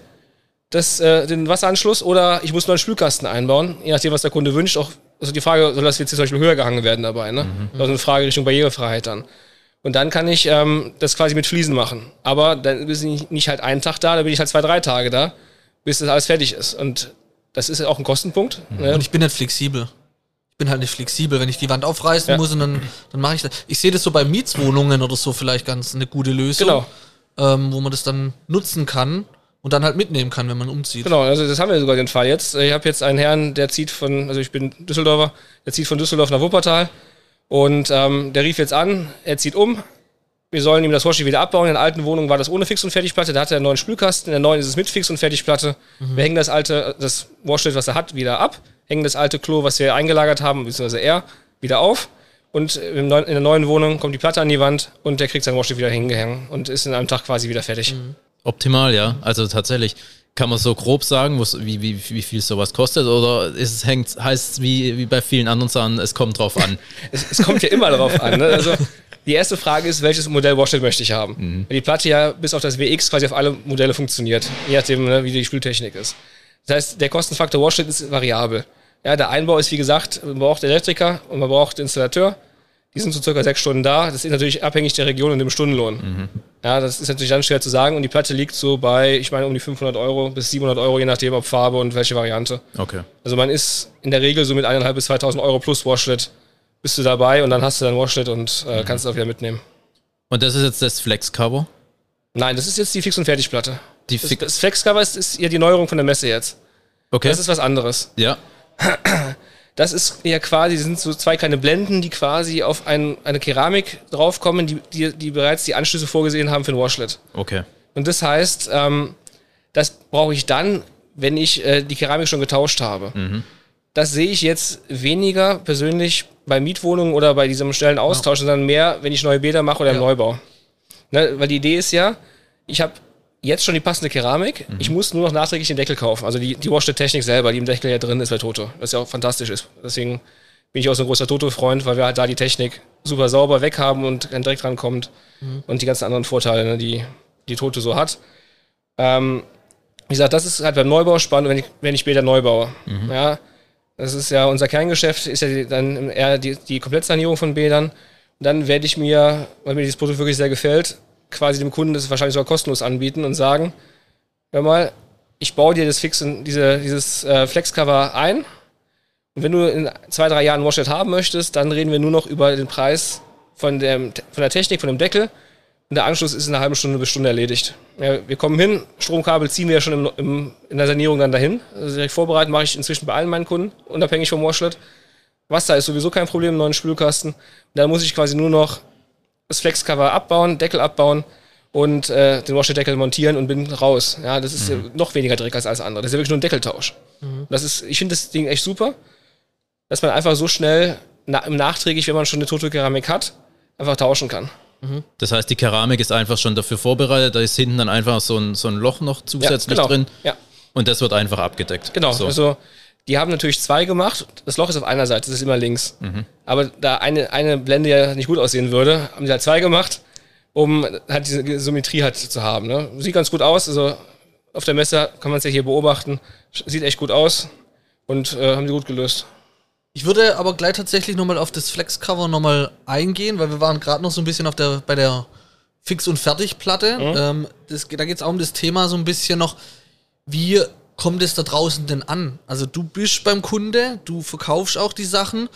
den Wasseranschluss, oder ich muss nur einen Spülkasten einbauen, je nachdem, was der Kunde wünscht. Auch, also die Frage, soll das jetzt zum Beispiel höher gehangen werden dabei, ne? Also eine Frage Richtung Barrierefreiheit dann. Und dann kann ich das quasi mit Fliesen machen. Aber dann bin ich nicht halt einen Tag da bin ich halt 2, 3 Tage da, bis das alles fertig ist. Und das ist auch ein Kostenpunkt. Und ich bin nicht flexibel. Ich bin halt nicht flexibel, wenn ich die Wand aufreißen muss und dann mache ich das. Ich sehe das so bei Mietswohnungen oder so vielleicht ganz eine gute Lösung. Genau. Wo man das dann nutzen kann. Und dann halt mitnehmen kann, wenn man umzieht. Genau, also das haben wir sogar den Fall jetzt. Ich habe jetzt einen Herrn, der zieht ich bin Düsseldorfer, der zieht von Düsseldorf nach Wuppertal. Und der rief jetzt an, er zieht um. Wir sollen ihm das Washlet wieder abbauen. In der alten Wohnung war das ohne Fix- und Fertigplatte. Da hatte er einen neuen Spülkasten. In der neuen ist es mit Fix- und Fertigplatte. Wir hängen das Washlet, was er hat, wieder ab. Hängen das alte Klo, was wir eingelagert haben, beziehungsweise er, wieder auf. Und in der neuen Wohnung kommt die Platte an die Wand und der kriegt sein Washlet wieder hingehängt und ist in einem Tag quasi wieder fertig. Optimal, ja. Also tatsächlich. Kann man so grob sagen, wie viel sowas kostet? Oder heißt es wie bei vielen anderen Sachen, es kommt drauf an? Es kommt ja immer drauf an. Ne? Also die erste Frage ist, welches Modell Washlet möchte ich haben? Weil die Platte ja bis auf das WX quasi auf alle Modelle funktioniert. Je nachdem, ne, wie die Spültechnik ist. Das heißt, der Kostenfaktor Washlet ist variabel. Ja, der Einbau ist, wie gesagt, man braucht Elektriker und man braucht Installateur. Die sind so circa 6 Stunden da. Das ist natürlich abhängig der Region und dem Stundenlohn. Ja, das ist natürlich dann schwer zu sagen. Und die Platte liegt so bei, ich meine, um die 500 € bis 700 €, je nachdem, ob Farbe und welche Variante. Okay. Also man ist in der Regel so mit 1.500 bis 2.000 € plus Washlet bist du dabei und dann hast du dein Washlet und kannst es auch wieder mitnehmen. Und das ist jetzt das Flex-Cover? Nein, das ist jetzt die Fix- und Fertigplatte. Das Flex-Cover ist ja die Neuerung von der Messe jetzt. Okay. Das ist was anderes. Ja. Das ist ja quasi, sind so 2 kleine Blenden, die quasi auf eine Keramik draufkommen, die bereits die Anschlüsse vorgesehen haben für ein Washlet. Okay. Und das heißt, das brauche ich dann, wenn ich die Keramik schon getauscht habe. Das sehe ich jetzt weniger persönlich bei Mietwohnungen oder bei diesem schnellen Austausch, sondern mehr, wenn ich neue Bäder mache oder im Neubau. Ne? Weil die Idee ist ja, ich habe jetzt schon die passende Keramik. Ich muss nur noch nachträglich den Deckel kaufen. Also die Washlet-Technik selber, die im Deckel ja drin ist bei Toto. Was ja auch fantastisch ist. Deswegen bin ich auch so ein großer Toto-Freund, weil wir halt da die Technik super sauber weghaben und dann direkt rankommt. Und die ganzen anderen Vorteile, ne, die Toto so hat. Wie gesagt, das ist halt beim Neubau spannend, wenn ich später neu baue. Ja, das ist ja unser Kerngeschäft, ist ja dann eher die Komplettsanierung von Bädern. Und dann werde ich mir, weil mir dieses Produkt wirklich sehr gefällt, quasi dem Kunden das wahrscheinlich sogar kostenlos anbieten und sagen, hör mal, ich baue dir dieses Flexcover ein. Und wenn du in 2-3 Jahren ein Washlet haben möchtest, dann reden wir nur noch über den Preis von der Technik, von dem Deckel. Und der Anschluss ist in einer halben Stunde bis Stunde erledigt. Ja, wir kommen hin, Stromkabel ziehen wir ja schon in der Sanierung dann dahin. Also direkt vorbereiten mache ich inzwischen bei allen meinen Kunden, unabhängig vom Washlet. Wasser ist sowieso kein Problem im neuen Spülkasten. Und dann muss ich quasi nur noch das Flexcover abbauen, Deckel abbauen und den Washlet-Deckel montieren und bin raus. Ja, das ist ja noch weniger Dreck als alles andere. Das ist ja wirklich nur ein Deckeltausch. Ich finde das Ding echt super, dass man einfach so schnell nachträglich, wenn man schon eine Toto-Keramik hat, einfach tauschen kann. Das heißt, die Keramik ist einfach schon dafür vorbereitet, da ist hinten dann einfach so ein Loch noch zusätzlich drin und das wird einfach abgedeckt. Genau, so. Also die haben natürlich 2 gemacht, das Loch ist auf einer Seite, das ist immer links. Aber da eine Blende ja nicht gut aussehen würde, haben die halt 2 gemacht, um halt diese Symmetrie halt zu haben. Ne? Sieht ganz gut aus, also auf der Messe kann man es ja hier beobachten, sieht echt gut aus und haben sie gut gelöst. Ich würde aber gleich tatsächlich nochmal auf das Flexcover nochmal eingehen, weil wir waren gerade noch so ein bisschen bei der Fix- und Fertigplatte. Da geht es auch um das Thema so ein bisschen noch, wie kommt es da draußen denn an? Also du bist beim Kunde, du verkaufst auch die Sachen.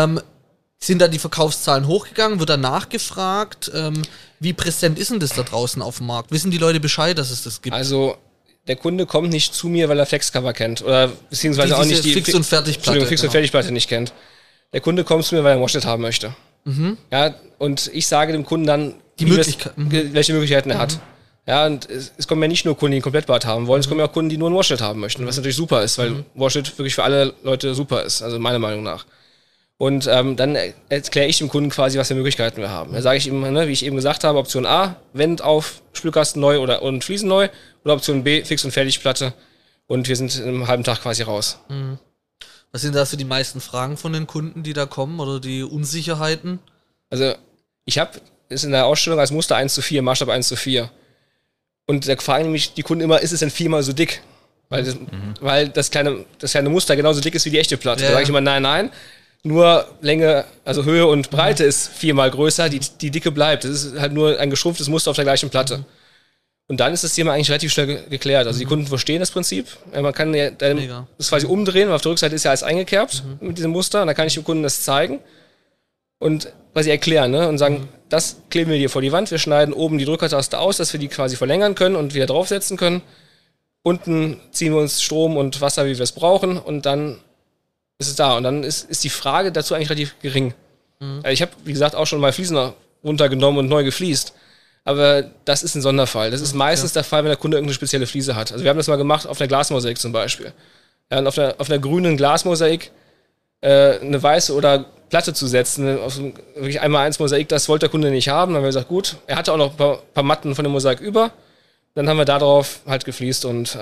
Sind da die Verkaufszahlen hochgegangen? Wird da nachgefragt? Wie präsent ist denn das da draußen auf dem Markt? Wissen die Leute Bescheid, dass es das gibt? Also der Kunde kommt nicht zu mir, weil er Flexcover kennt. Oder beziehungsweise auch nicht die Fix- und Fertigplatte. Fix- und Fertigplatte nicht kennt. Der Kunde kommt zu mir, weil er ein Washlet haben möchte. Ja, und ich sage dem Kunden dann, welche Möglichkeiten er hat. Ja, und es kommen ja nicht nur Kunden, die ein Komplettbad haben wollen, es kommen ja auch Kunden, die nur ein Washlet haben möchten, was natürlich super ist, weil Washlet wirklich für alle Leute super ist, also meiner Meinung nach. Und dann erkläre ich dem Kunden quasi, was für Möglichkeiten wir haben. Da sage ich ihm, wie ich eben gesagt habe, Option A, Wend auf Spülkasten neu und Fliesen neu, oder Option B, Fix- und Fertigplatte. Und wir sind in einem halben Tag quasi raus. Was sind da so die meisten Fragen von den Kunden, die da kommen, oder die Unsicherheiten? Also ich habe es in der Ausstellung als Muster 1:4, Maßstab 1:4. Und da fragen mich die Kunden immer, ist es denn 4-mal so dick? Weil das kleine Muster genauso dick ist wie die echte Platte. Da sage ich immer, nein. Nur Länge, also Höhe und Breite ist 4-mal größer, die Dicke bleibt. Das ist halt nur ein geschrumpftes Muster auf der gleichen Platte. Und dann ist das Thema eigentlich relativ schnell geklärt. Also die Kunden verstehen das Prinzip. Man kann das quasi umdrehen, weil auf der Rückseite ist ja alles eingekerbt mit diesem Muster. Und dann kann ich dem Kunden das zeigen und quasi erklären, ne? Und sagen, das kleben wir dir vor die Wand. Wir schneiden oben die Drückertaste aus, dass wir die quasi verlängern können und wieder draufsetzen können. Unten ziehen wir uns Strom und Wasser, wie wir es brauchen. Und dann ist es da. Und dann ist die Frage dazu eigentlich relativ gering. Also ich habe, wie gesagt, auch schon mal Fliesen runtergenommen und neu gefliest. Aber das ist ein Sonderfall. Das ist meistens der Fall, wenn der Kunde irgendeine spezielle Fliese hat. Also wir haben das mal gemacht auf einer Glasmosaik zum Beispiel. Ja, und auf einer grünen Glasmosaik eine weiße oder Platte zu setzen, auf wirklich 1x1 Mosaik, das wollte der Kunde nicht haben. Dann haben wir gesagt, gut, er hatte auch noch ein paar Matten von dem Mosaik über. Dann haben wir darauf halt gefliest und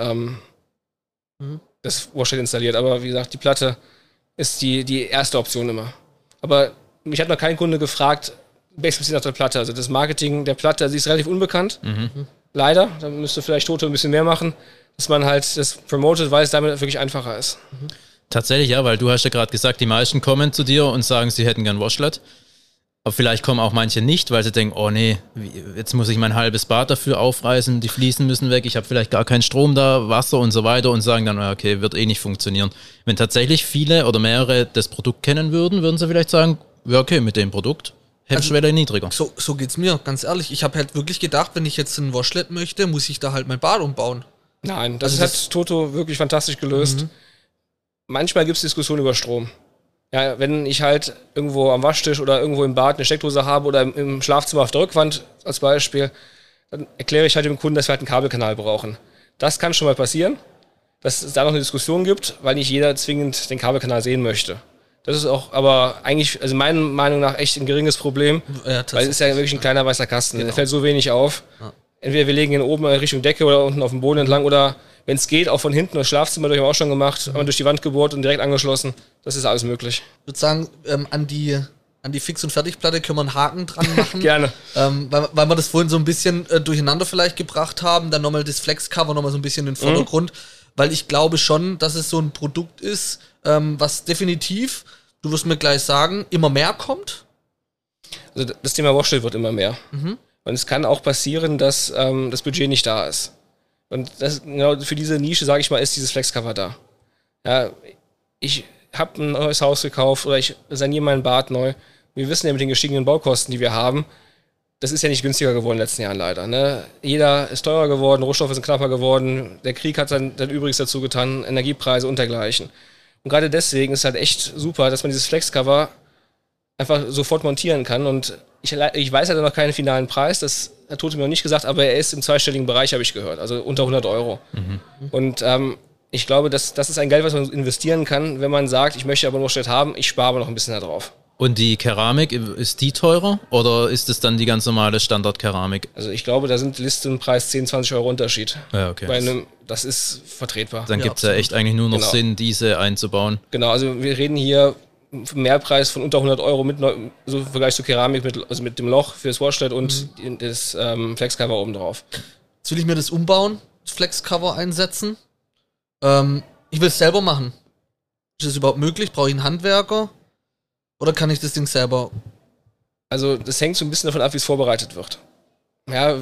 das Washlet installiert. Aber wie gesagt, die Platte ist die erste Option immer. Aber mich hat noch kein Kunde gefragt, explizit nach der Platte. Also das Marketing der Platte, sie ist relativ unbekannt. Leider. Da müsste vielleicht Toto ein bisschen mehr machen, dass man halt das promotet, weil es damit wirklich einfacher ist. Tatsächlich, ja, weil du hast ja gerade gesagt, die meisten kommen zu dir und sagen, sie hätten gern Washlet. Aber vielleicht kommen auch manche nicht, weil sie denken, oh nee, jetzt muss ich mein halbes Bad dafür aufreißen, die Fliesen müssen weg, ich habe vielleicht gar keinen Strom da, Wasser und so weiter und sagen dann, okay, wird eh nicht funktionieren. Wenn tatsächlich viele oder mehrere das Produkt kennen würden, würden sie vielleicht sagen, ja okay, mit dem Produkt Hemmschwelle niedriger. So geht's mir, ganz ehrlich. Ich habe halt wirklich gedacht, wenn ich jetzt ein Washlet möchte, muss ich da halt mein Bad umbauen. Nein, das hat Toto wirklich fantastisch gelöst. Manchmal gibt es Diskussionen über Strom. Ja, wenn ich halt irgendwo am Waschtisch oder irgendwo im Bad eine Steckdose habe oder im Schlafzimmer auf der Rückwand als Beispiel, dann erkläre ich halt dem Kunden, dass wir halt einen Kabelkanal brauchen. Das kann schon mal passieren, dass es da noch eine Diskussion gibt, weil nicht jeder zwingend den Kabelkanal sehen möchte. Das ist auch aber eigentlich, also meiner Meinung nach, echt ein geringes Problem, weil es ist ja wirklich ein kleiner weißer Kasten. Der fällt so wenig auf. entweder wir legen ihn oben Richtung Decke oder unten auf dem Boden entlang oder wenn es geht, auch von hinten das Schlafzimmer durch, haben wir auch schon gemacht, haben wir durch die Wand gebohrt und direkt angeschlossen. Das ist alles möglich. Ich würde sagen, an die Fix- und Fertigplatte können wir einen Haken dran machen. Gerne. Weil wir das vorhin so ein bisschen durcheinander vielleicht gebracht haben, dann nochmal das Flex-Cover nochmal so ein bisschen in den Vordergrund, weil ich glaube schon, dass es so ein Produkt ist, was definitiv, du wirst mir gleich sagen, immer mehr kommt. Also das Thema Washlet wird immer mehr. Und es kann auch passieren, dass das Budget nicht da ist. Und das, genau für diese Nische, sage ich mal, ist dieses Flex-Cover da. Ja, ich habe ein neues Haus gekauft oder ich saniere mein Bad neu. Wir wissen ja mit den gestiegenen Baukosten, die wir haben, das ist ja nicht günstiger geworden in den letzten Jahren leider. Ne? Jeder ist teurer geworden, Rohstoffe sind knapper geworden, der Krieg hat sein Übriges dazu getan, Energiepreise und dergleichen. Und gerade deswegen ist es halt echt super, dass man dieses Flex-Cover einfach sofort montieren kann. Und ich weiß halt noch keinen finalen Preis, das hat Toto mir noch nicht gesagt, aber er ist im zweistelligen Bereich, habe ich gehört, also unter 100 Euro. Und ich glaube, das ist ein Geld, was man investieren kann, wenn man sagt, ich möchte aber nur Washlet haben, ich spare aber noch ein bisschen da drauf. Und die Keramik, ist die teurer oder ist es dann die ganz normale Standard-Keramik? Also ich glaube, da sind Listenpreis 10, 20 Euro Unterschied. Ja, okay. Das ist vertretbar. Dann gibt es ja echt eigentlich nur noch Genau. Sinn, diese einzubauen. Genau, also wir reden hier Mehrpreis von unter 100 Euro so im Vergleich zu Keramik, mit dem Loch fürs Washlet und das Flexcover oben drauf. Jetzt will ich mir das umbauen, das Flex-Cover einsetzen. Ich will es selber machen. Ist das überhaupt möglich? Brauche ich einen Handwerker? Oder kann ich das Ding selber? Also das hängt so ein bisschen davon ab, wie es vorbereitet wird. Ja,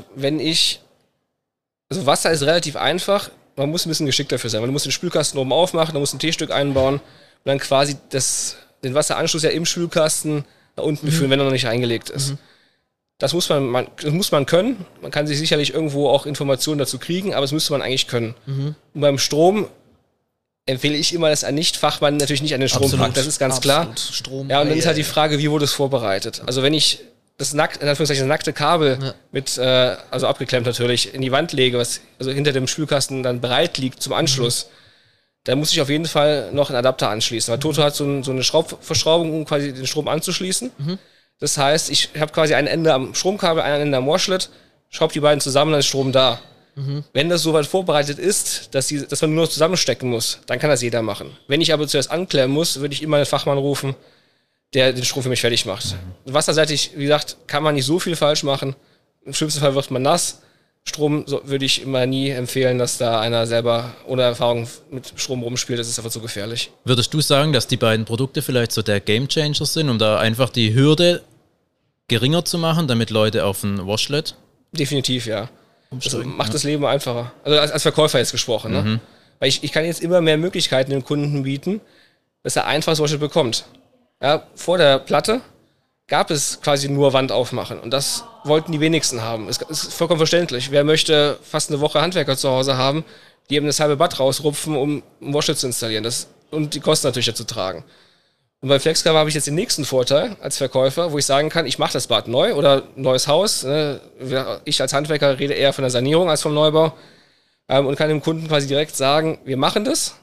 also Wasser ist relativ einfach, man muss ein bisschen geschickt dafür sein. Man muss den Spülkasten oben aufmachen, man muss ein T-Stück einbauen und dann quasi den Wasseranschluss ja im Spülkasten nach unten beführen, wenn er noch nicht eingelegt ist. Das muss man können. Man kann sich sicherlich irgendwo auch Informationen dazu kriegen, aber das müsste man eigentlich können. Und beim Strom empfehle ich immer, dass ein Nicht-Fachmann natürlich nicht an den Strom packt. Das ist ganz klar. Strom, ja, und dann ist halt die Frage, wie wurde es vorbereitet? Also wenn ich das nackte Kabel mit, also abgeklemmt natürlich, in die Wand lege, was also hinter dem Spülkasten dann bereit liegt zum Anschluss, dann muss ich auf jeden Fall noch einen Adapter anschließen. Weil Toto hat so eine Schraubverschraubung, um quasi den Strom anzuschließen. Das heißt, ich habe quasi ein Ende am Stromkabel, ein Ende am Washlet, schraube die beiden zusammen, dann ist Strom da. Wenn das soweit vorbereitet ist, dass man nur noch zusammenstecken muss, dann kann das jeder machen. Wenn ich aber zuerst anklemmen muss, würde ich immer einen Fachmann rufen, der den Strom für mich fertig macht. Wasserseitig, wie gesagt, kann man nicht so viel falsch machen. Im schlimmsten Fall wird man nass. Strom würde ich immer nie empfehlen, dass da einer selber ohne Erfahrung mit Strom rumspielt. Das ist einfach zu gefährlich. Würdest du sagen, dass die beiden Produkte vielleicht so der Gamechanger sind, um da einfach die Hürde geringer zu machen, damit Leute auf ein Washlet? Definitiv, ja. Das macht das Leben einfacher. Also als Verkäufer jetzt gesprochen. Ne? Weil ich kann jetzt immer mehr Möglichkeiten dem Kunden bieten, dass er einfach das Washlet bekommt. Ja, vor der Platte gab es quasi nur Wand aufmachen. Und das wollten die wenigsten haben. Es ist vollkommen verständlich. Wer möchte fast eine Woche Handwerker zu Hause haben, die eben das halbe Bad rausrupfen, um ein Washlet zu installieren. Und die Kosten natürlich dazu tragen. Und bei Flexcover habe ich jetzt den nächsten Vorteil als Verkäufer, wo ich sagen kann, ich mache das Bad neu oder neues Haus. Ne? Ich als Handwerker rede eher von der Sanierung als vom Neubau. Und kann dem Kunden quasi direkt sagen, wir machen das.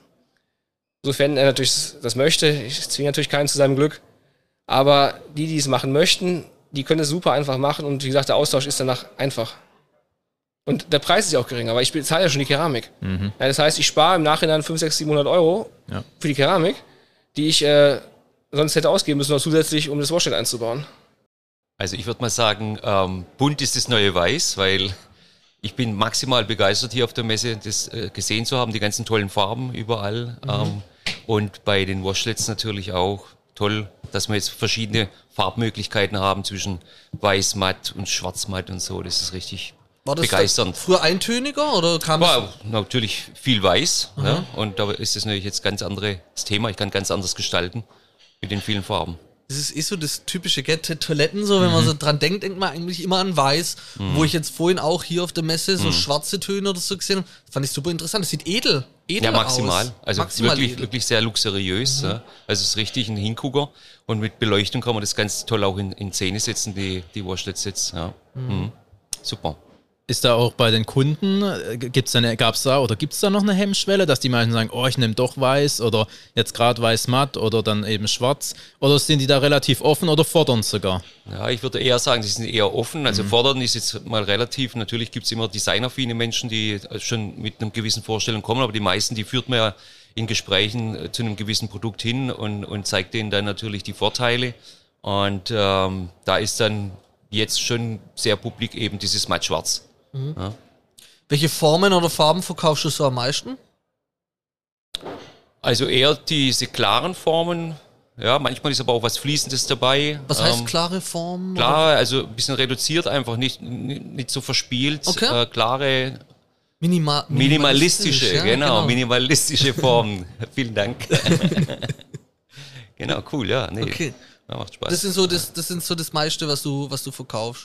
Sofern er natürlich das möchte. Ich zwinge natürlich keinen zu seinem Glück. Aber die es machen möchten, die können es super einfach machen. Und wie gesagt, der Austausch ist danach einfach. Und der Preis ist ja auch geringer, weil ich bezahle ja schon die Keramik. Ja, das heißt, ich spare im Nachhinein 500, 600, 700 Euro für die Keramik, die ich sonst hätte ausgeben müssen, noch zusätzlich, um das Washlet einzubauen. Also ich würde mal sagen, bunt ist das neue Weiß, weil ich bin maximal begeistert hier auf der Messe, das gesehen zu haben, die ganzen tollen Farben überall. Und bei den Washlets natürlich auch toll, dass wir jetzt verschiedene Farbmöglichkeiten haben zwischen Weiß, Matt und Schwarz-Matt und so. Das ist richtig begeisternd. Früher eintöniger oder kam War natürlich viel Weiß. Ja, und da ist das natürlich jetzt ganz anderes Thema. Ich kann ganz anders gestalten mit den vielen Farben. Das ist so das typische Toiletten, so wenn man so dran denkt, denkt man eigentlich immer an Weiß. Wo ich jetzt vorhin auch hier auf der Messe so schwarze Töne oder so gesehen habe, fand ich super interessant. Das sieht edel ja, maximal. aus. Also maximal wirklich sehr luxuriös. Ja. Also es ist richtig ein Hingucker. Und mit Beleuchtung kann man das ganz toll auch in Szene setzen, die Washlets jetzt. Ja. Super. Ist da auch bei den Kunden, gibt es da noch eine Hemmschwelle, dass die meisten sagen, oh, ich nehme doch weiß oder jetzt gerade weiß matt oder dann eben schwarz? Oder sind die da relativ offen oder fordern sogar? Ja, ich würde eher sagen, sie sind eher offen. Also fordern ist jetzt mal relativ. Natürlich gibt es immer designaffine Menschen, die schon mit einer gewissen Vorstellung kommen, aber die meisten, die führt man ja in Gesprächen zu einem gewissen Produkt hin und zeigt denen dann natürlich die Vorteile. Und da ist dann jetzt schon sehr publik eben dieses Mattschwarz. Ja. Welche Formen oder Farben verkaufst du so am meisten? Also eher diese klaren Formen. Ja, manchmal ist aber auch was Fließendes dabei. Was heißt klare Formen? Klar, also ein bisschen reduziert einfach, nicht so verspielt. Okay. Klare, minimalistische, ja, genau, minimalistische Formen. Vielen Dank. Genau, cool, ja. Nee, okay. Ja, macht Spaß. Das sind so das meiste, was du verkaufst.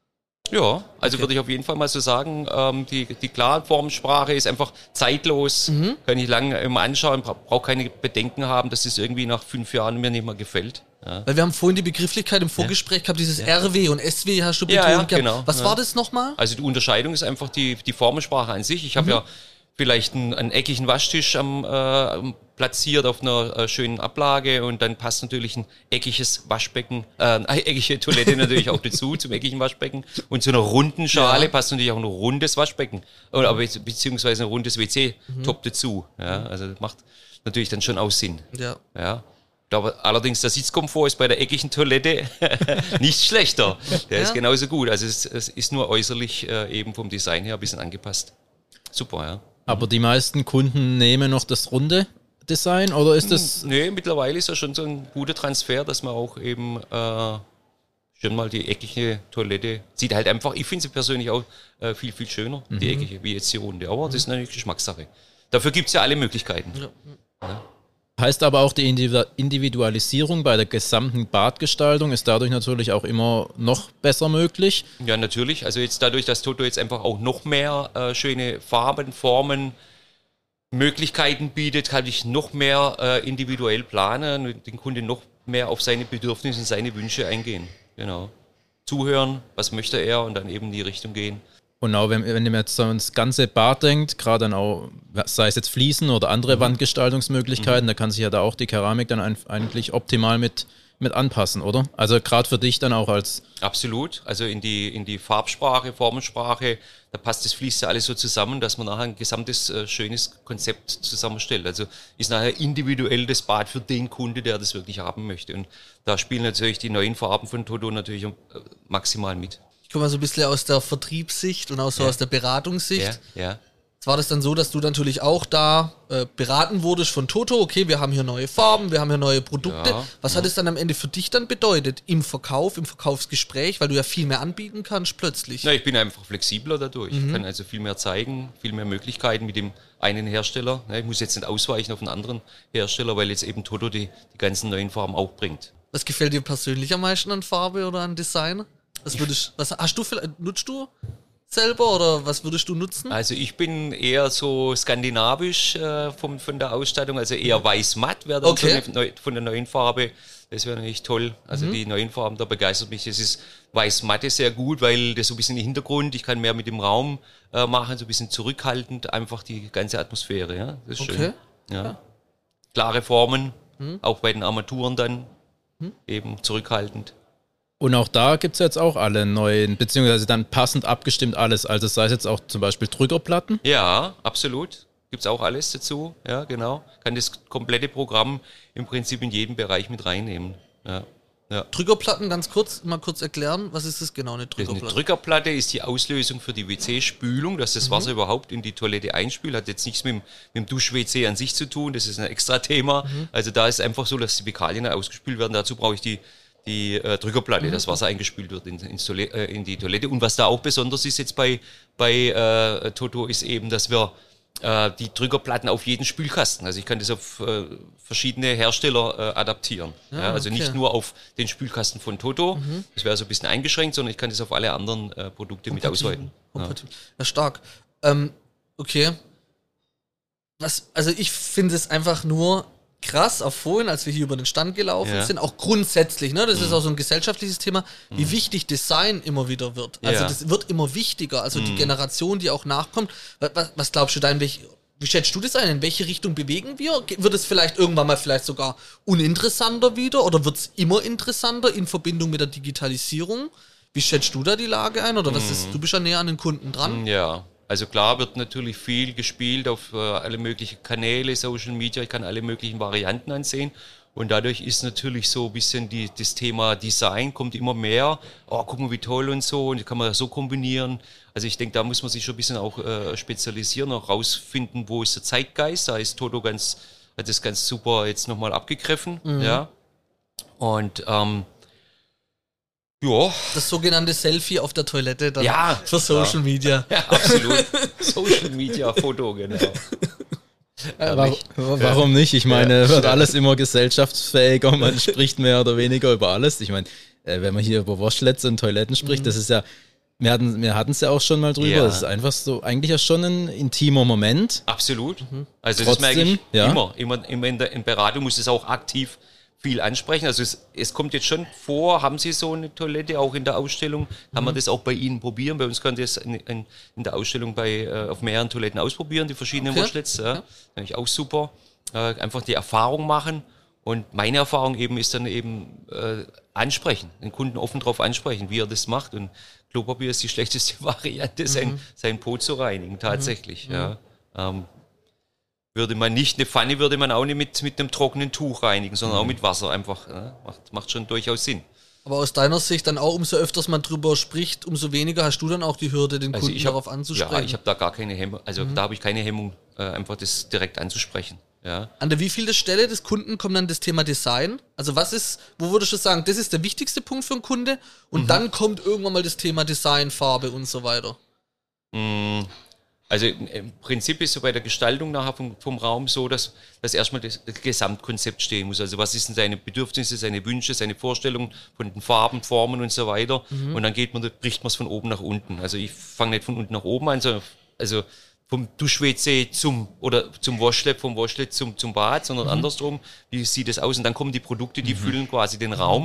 Ja, also Okay. würde ich auf jeden Fall mal so sagen, die Klarformsprache ist einfach zeitlos, kann ich lange immer anschauen, brauche keine Bedenken haben, dass es irgendwie nach 5 Jahren mir nicht mehr gefällt. Ja. Weil wir haben vorhin die Begrifflichkeit im Vorgespräch gehabt, dieses RW und SW hast du Ja, betont gehabt. genau. Was Ja. war das nochmal? Also die Unterscheidung ist einfach die Formensprache an sich. Ich habe ja vielleicht einen eckigen Waschtisch platziert auf einer schönen Ablage und dann passt natürlich ein eckiges Waschbecken, eine eckige Toilette natürlich auch dazu, zum eckigen Waschbecken. Und zu einer runden Schale passt natürlich auch ein rundes Waschbecken, oder beziehungsweise ein rundes WC-Top dazu. Ja, also das macht natürlich dann schon auch Sinn. Ja. Ja. Aber allerdings der Sitzkomfort ist bei der eckigen Toilette nicht schlechter. Der ist genauso gut. Also es ist nur äußerlich eben vom Design her ein bisschen angepasst. Super, ja. Aber die meisten Kunden nehmen noch das runde Design oder ist das... Nee, mittlerweile ist ja schon so ein guter Transfer, dass man auch eben schon mal die eckige Toilette sieht halt einfach, ich finde sie persönlich auch viel, viel schöner, die eckige, wie jetzt die runde. Aber das ist natürlich Geschmackssache. Dafür gibt es ja alle Möglichkeiten. Ja. Heißt aber auch, die Individualisierung bei der gesamten Badgestaltung ist dadurch natürlich auch immer noch besser möglich. Ja, natürlich. Also jetzt dadurch, dass Toto jetzt einfach auch noch mehr schöne Farben, Formen, Möglichkeiten bietet, kann ich noch mehr individuell planen und den Kunden noch mehr auf seine Bedürfnisse und seine Wünsche eingehen. Genau. Zuhören, was möchte er und dann eben in die Richtung gehen. Und auch wenn ihr jetzt so ins ganze Bad denkt, gerade dann auch, sei es jetzt Fliesen oder andere Wandgestaltungsmöglichkeiten, da kann sich ja da auch die Keramik dann eigentlich optimal mit anpassen, oder? Also gerade für dich dann auch als... Absolut. Also in die Farbsprache, Formensprache, da passt das fließt ja alles so zusammen, dass man nachher ein gesamtes schönes Konzept zusammenstellt. Also ist nachher individuell das Bad für den Kunde, der das wirklich haben möchte. Und da spielen natürlich die neuen Farben von Toto natürlich maximal mit. Ich komme mal so ein bisschen aus der Vertriebssicht und auch so aus der Beratungssicht. Ja. Jetzt war das dann so, dass du natürlich auch da beraten wurdest von Toto, okay, wir haben hier neue Farben, wir haben hier neue Produkte. Ja, Was hat es dann am Ende für dich dann bedeutet im Verkauf, im Verkaufsgespräch, weil du ja viel mehr anbieten kannst plötzlich? Na, ich bin einfach flexibler dadurch. Ich kann also viel mehr zeigen, viel mehr Möglichkeiten mit dem einen Hersteller. Ich muss jetzt nicht ausweichen auf einen anderen Hersteller, weil jetzt eben Toto die ganzen neuen Farben auch bringt. Was gefällt dir persönlich am meisten an Farbe oder an Design? Nutzt du selber oder was würdest du nutzen? Also ich bin eher so skandinavisch von der Ausstattung, also eher weiß-matt wäre dann Okay. so von der neuen Farbe. Das wäre natürlich toll. Also die neuen Farben, da begeistert mich. Das ist weiß-matte sehr gut, weil das so ein bisschen im Hintergrund, ich kann mehr mit dem Raum machen, so ein bisschen zurückhaltend, einfach die ganze Atmosphäre. Ja? Das ist schön. Ja. Klare Formen, auch bei den Armaturen dann eben zurückhaltend. Und auch da gibt es jetzt auch alle neuen, beziehungsweise dann passend abgestimmt alles. Also sei es jetzt auch zum Beispiel Drückerplatten. Ja, absolut. Gibt's auch alles dazu. Ja, genau. Kann das komplette Programm im Prinzip in jeden Bereich mit reinnehmen. Ja. Drückerplatten, mal kurz erklären, was ist das genau, eine Eine Drückerplatte? Drückerplatte ist die Auslösung für die WC-Spülung, dass das Wasser überhaupt in die Toilette einspült. Hat jetzt nichts mit dem Dusch-WC an sich zu tun. Das ist ein extra Thema. Also da ist einfach so, dass die Fäkalien ausgespült werden. Dazu brauche ich die Drückerplatte, das Wasser eingespült wird in die Toilette. Und was da auch besonders ist jetzt bei Toto, ist eben, dass wir die Drückerplatten auf jeden Spülkasten, also ich kann das auf verschiedene Hersteller adaptieren. Also okay. nicht nur auf den Spülkasten von Toto, das wäre so ein bisschen eingeschränkt, sondern ich kann das auf alle anderen Produkte mit ausweiten. Ja, stark. Okay. Also ich finde es einfach nur krass, auch vorhin, als wir hier über den Stand gelaufen sind, auch grundsätzlich, ne, das ist auch so ein gesellschaftliches Thema, wie wichtig Design immer wieder wird. Also das wird immer wichtiger, also die Generation, die auch nachkommt. Was glaubst du da, wie schätzt du das ein? In welche Richtung bewegen wir? Wird es vielleicht irgendwann mal vielleicht sogar uninteressanter wieder oder wird es immer interessanter in Verbindung mit der Digitalisierung? Wie schätzt du da die Lage ein? Oder du bist ja näher an den Kunden dran? Ja, also klar wird natürlich viel gespielt auf alle möglichen Kanäle, Social Media, ich kann alle möglichen Varianten ansehen. Und dadurch ist natürlich so ein bisschen das Thema Design kommt immer mehr. Oh, guck mal, wie toll und so. Und kann man das so kombinieren. Also ich denke, da muss man sich schon ein bisschen auch spezialisieren, auch rausfinden, wo ist der Zeitgeist. Da ist Toto hat das ganz super jetzt nochmal abgegriffen. Ja. Und ja. Das sogenannte Selfie auf der Toilette dann für Social Media. Ja, absolut. Social Media Foto, genau. Warum nicht? Ich meine, wird alles immer gesellschaftsfähiger, man spricht mehr oder weniger über alles. Ich meine, wenn man hier über Waschletts und Toiletten spricht, das ist ja, wir hatten es ja auch schon mal drüber, das ist einfach so, eigentlich ja schon ein intimer Moment. Absolut. Also Trotzdem, das merke ich immer in Beratung muss es auch aktiv viel ansprechen. Also es kommt jetzt schon vor, haben Sie so eine Toilette auch in der Ausstellung? Kann man das auch bei Ihnen probieren? Bei uns könnt ihr es in der Ausstellung auf mehreren Toiletten ausprobieren, die verschiedenen Washlets. Ja. Natürlich auch super. Einfach die Erfahrung machen. Und meine Erfahrung eben ist dann eben ansprechen, den Kunden offen drauf ansprechen, wie er das macht. Und Klopapier ist die schlechteste Variante, sein Po zu reinigen, tatsächlich. Ja. Würde man nicht, eine Pfanne würde man auch nicht mit einem trockenen Tuch reinigen, sondern auch mit Wasser einfach. Ja, macht schon durchaus Sinn. Aber aus deiner Sicht dann auch, umso öfters man drüber spricht, umso weniger hast du dann auch die Hürde, den Kunden darauf anzusprechen? Ja, ich habe da gar keine Hemmung, da habe ich keine Hemmung, einfach das direkt anzusprechen. Ja. An der wievielten Stelle des Kunden kommt dann das Thema Design? Also wo würdest du sagen, das ist der wichtigste Punkt für einen Kunde und dann kommt irgendwann mal das Thema Design, Farbe und so weiter? Also im Prinzip ist so bei der Gestaltung nachher vom Raum so, dass erstmal das Gesamtkonzept stehen muss. Also was sind seine Bedürfnisse, seine Wünsche, seine Vorstellungen von den Farben, Formen und so weiter. Und dann bricht man es von oben nach unten. Also ich fange nicht von unten nach oben an, sondern also vom Dusch-WC zum Washlet, vom Washlet zum Bad, sondern andersrum. Wie sieht es aus? Und dann kommen die Produkte, die füllen quasi den Raum.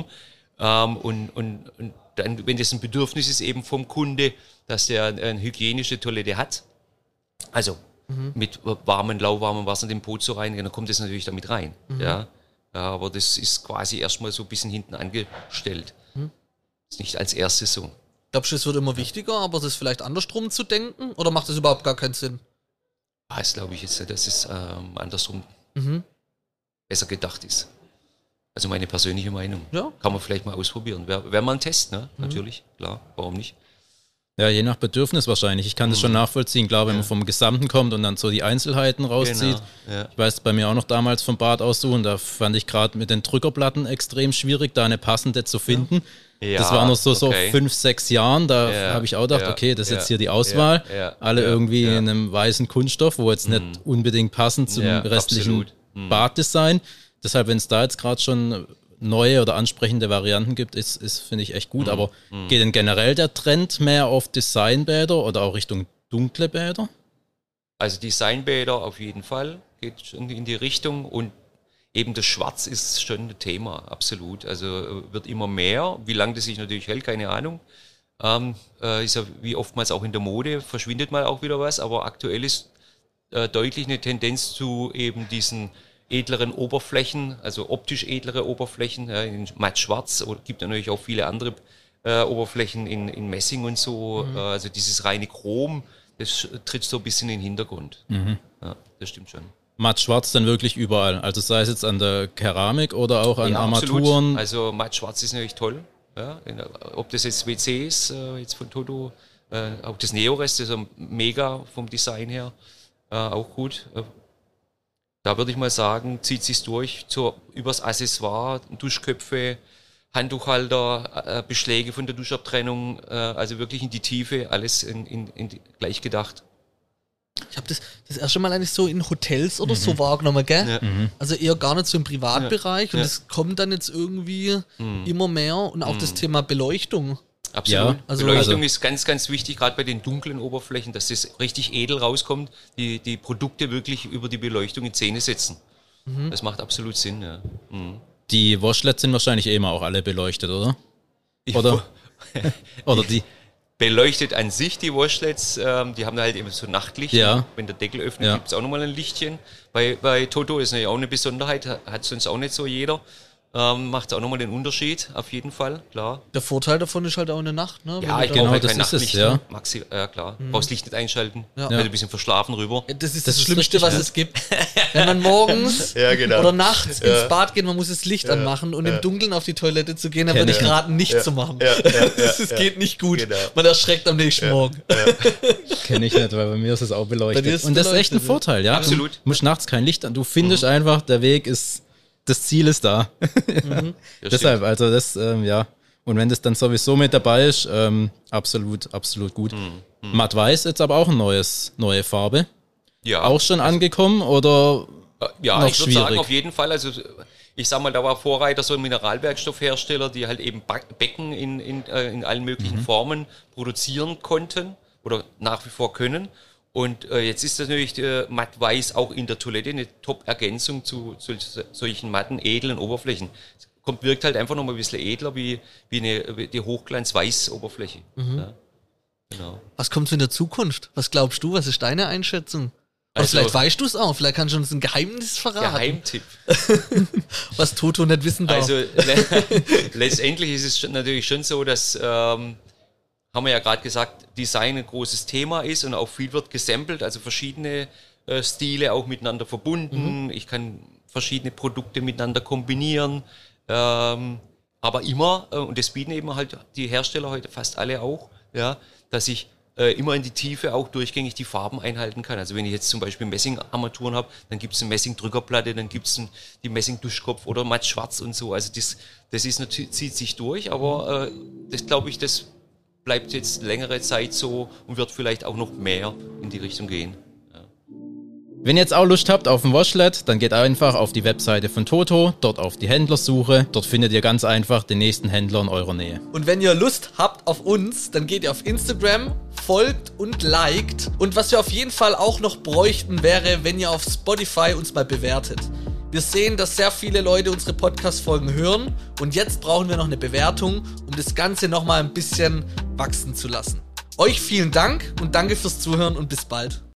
Und dann, wenn das ein Bedürfnis ist eben vom Kunde, dass der eine hygienische Toilette hat, also mit lauwarmem Wasser den Po zu reinigen, dann kommt das natürlich damit rein. Ja, aber das ist quasi erstmal so ein bisschen hinten angestellt. Ist nicht als erstes so. Glaubst du, es wird immer wichtiger, aber das ist vielleicht andersrum zu denken? Oder macht das überhaupt gar keinen Sinn? Das glaube ich jetzt, dass es andersrum besser gedacht ist. Also meine persönliche Meinung. Ja. Kann man vielleicht mal ausprobieren. Wäre mal ein Test, ne? Natürlich, klar, warum nicht? Ja, je nach Bedürfnis wahrscheinlich. Ich kann das schon nachvollziehen, klar, wenn man vom Gesamten kommt und dann so die Einzelheiten rauszieht. Genau, ja. Ich weiß, bei mir auch noch damals vom Bad aussuchen, da fand ich gerade mit den Drückerplatten extrem schwierig, da eine passende zu finden. Ja, das war noch so 5, 6 Jahren, da habe ich auch gedacht, okay, das ist jetzt hier die Auswahl. Alle irgendwie in einem weißen Kunststoff, wo jetzt nicht unbedingt passend zum restlichen Baddesign. Deshalb, wenn es da jetzt gerade schon neue oder ansprechende Varianten gibt, ist finde ich, echt gut. Aber geht denn generell der Trend mehr auf Designbäder oder auch Richtung dunkle Bäder? Also Designbäder auf jeden Fall, geht schon in die Richtung und eben das Schwarz ist schon ein Thema, absolut. Also wird immer mehr. Wie lange das sich natürlich hält, keine Ahnung. Ist ja wie oftmals auch in der Mode, verschwindet mal auch wieder was, aber aktuell ist deutlich eine Tendenz zu eben diesen edleren Oberflächen, also optisch edlere Oberflächen, in matt schwarz, oder gibt natürlich auch viele andere Oberflächen in Messing und so, also dieses reine Chrom, das tritt so ein bisschen in den Hintergrund. Ja, das stimmt schon. Matt schwarz dann wirklich überall, also sei es jetzt an der Keramik oder auch an Armaturen? Absolut. Also matt schwarz ist natürlich toll, ja, ob das jetzt WC ist, jetzt von Toto, auch das Neorest ist mega vom Design her, auch gut. Da würde ich mal sagen, zieht sich's durch, übers Accessoire, Duschköpfe, Handtuchhalter, Beschläge von der Duschabtrennung, also wirklich in die Tiefe, alles gleich gedacht. Ich habe das erste Mal eigentlich so in Hotels oder so wahrgenommen, gell? Ja. Also eher gar nicht so im Privatbereich und es kommt dann jetzt irgendwie immer mehr und auch das Thema Beleuchtung. Absolut. Ja, Beleuchtung ist ganz, ganz wichtig, gerade bei den dunklen Oberflächen, dass das richtig edel rauskommt, die Produkte wirklich über die Beleuchtung in Szene setzen. Das macht absolut Sinn, ja. Die Washlets sind wahrscheinlich immer auch alle beleuchtet, oder? Oder die... Beleuchtet an sich, die Washlets, die haben halt eben so Nachtlicht. Ja. Wenn der Deckel öffnet, gibt es auch nochmal ein Lichtchen. Bei Toto ist natürlich auch eine Besonderheit, hat sonst auch nicht so jeder. Macht auch nochmal den Unterschied, auf jeden Fall, klar. Der Vorteil davon ist halt auch eine Nacht, ne? Ja, ich genau, brauche halt das kein ist es, Nachtlicht. ja. Klar. Brauchst Licht nicht einschalten, Ja. ein bisschen verschlafen rüber. Das ist Das das ist Schlimmste, richtig, was ja. es gibt. Wenn man morgens Ja, genau. oder nachts ins Bad geht, man muss das Licht anmachen und im Dunkeln auf die Toilette zu gehen, dann würde ich raten, nicht zu machen. Das geht nicht gut. Genau. Man erschreckt am nächsten Morgen. Kenne ich nicht, weil bei mir ist es auch beleuchtet. Bei dir ist Und das ist echt ein beleuchtet, Vorteil, ja. Absolut. Du musst nachts kein Licht an. Du findest einfach, der Weg ist, das Ziel ist da. Ja, Deshalb, also das, ja. Und wenn das dann sowieso mit dabei ist, absolut gut. Matt Weiß jetzt aber auch eine neue Farbe. Ja. Auch schon angekommen oder Ja, noch ich würde sagen, schwierig? auf jeden Fall. Also ich sag mal, da war Vorreiter so ein Mineralwerkstoffhersteller, die halt eben Becken in allen möglichen Formen produzieren konnten oder nach wie vor können. Und jetzt ist das natürlich matt weiß auch in der Toilette eine Top-Ergänzung zu solchen matten, edlen Oberflächen. Wirkt halt einfach nochmal ein bisschen edler wie die Hochglanz-Weiß-Oberfläche. Ja, genau. Was kommt in der Zukunft? Was glaubst du? Was ist deine Einschätzung? Oder Also- vielleicht weißt du es auch. Vielleicht kannst du uns ein Geheimnis verraten, Geheimtipp. was Toto nicht wissen darf. Also letztendlich ist es natürlich schon so, dass, haben wir ja gerade gesagt, Design ein großes Thema ist und auch viel wird gesampelt, also verschiedene Stile auch miteinander verbunden. Ich kann verschiedene Produkte miteinander kombinieren, aber immer, und das bieten eben halt die Hersteller heute fast alle auch, ja, dass ich immer in die Tiefe auch durchgängig die Farben einhalten kann. Also wenn ich jetzt zum Beispiel Messing-Armaturen habe, dann gibt es eine Messing-Drückerplatte, dann gibt es die Messing-Duschkopf oder matt schwarz und so. Also das ist natürlich, zieht sich durch, aber das glaube ich, das bleibt jetzt längere Zeit so und wird vielleicht auch noch mehr in die Richtung gehen. Wenn ihr jetzt auch Lust habt auf ein Washlet, dann geht einfach auf die Webseite von Toto, dort auf die Händlersuche. Dort findet ihr ganz einfach den nächsten Händler in eurer Nähe. Und wenn ihr Lust habt auf uns, dann geht ihr auf Instagram, folgt und liked. Und was wir auf jeden Fall auch noch bräuchten, wäre, wenn ihr auf Spotify uns mal bewertet. Wir sehen, dass sehr viele Leute unsere Podcast-Folgen hören und jetzt brauchen wir noch eine Bewertung, um das Ganze nochmal ein bisschen wachsen zu lassen. Euch vielen Dank und danke fürs Zuhören und bis bald.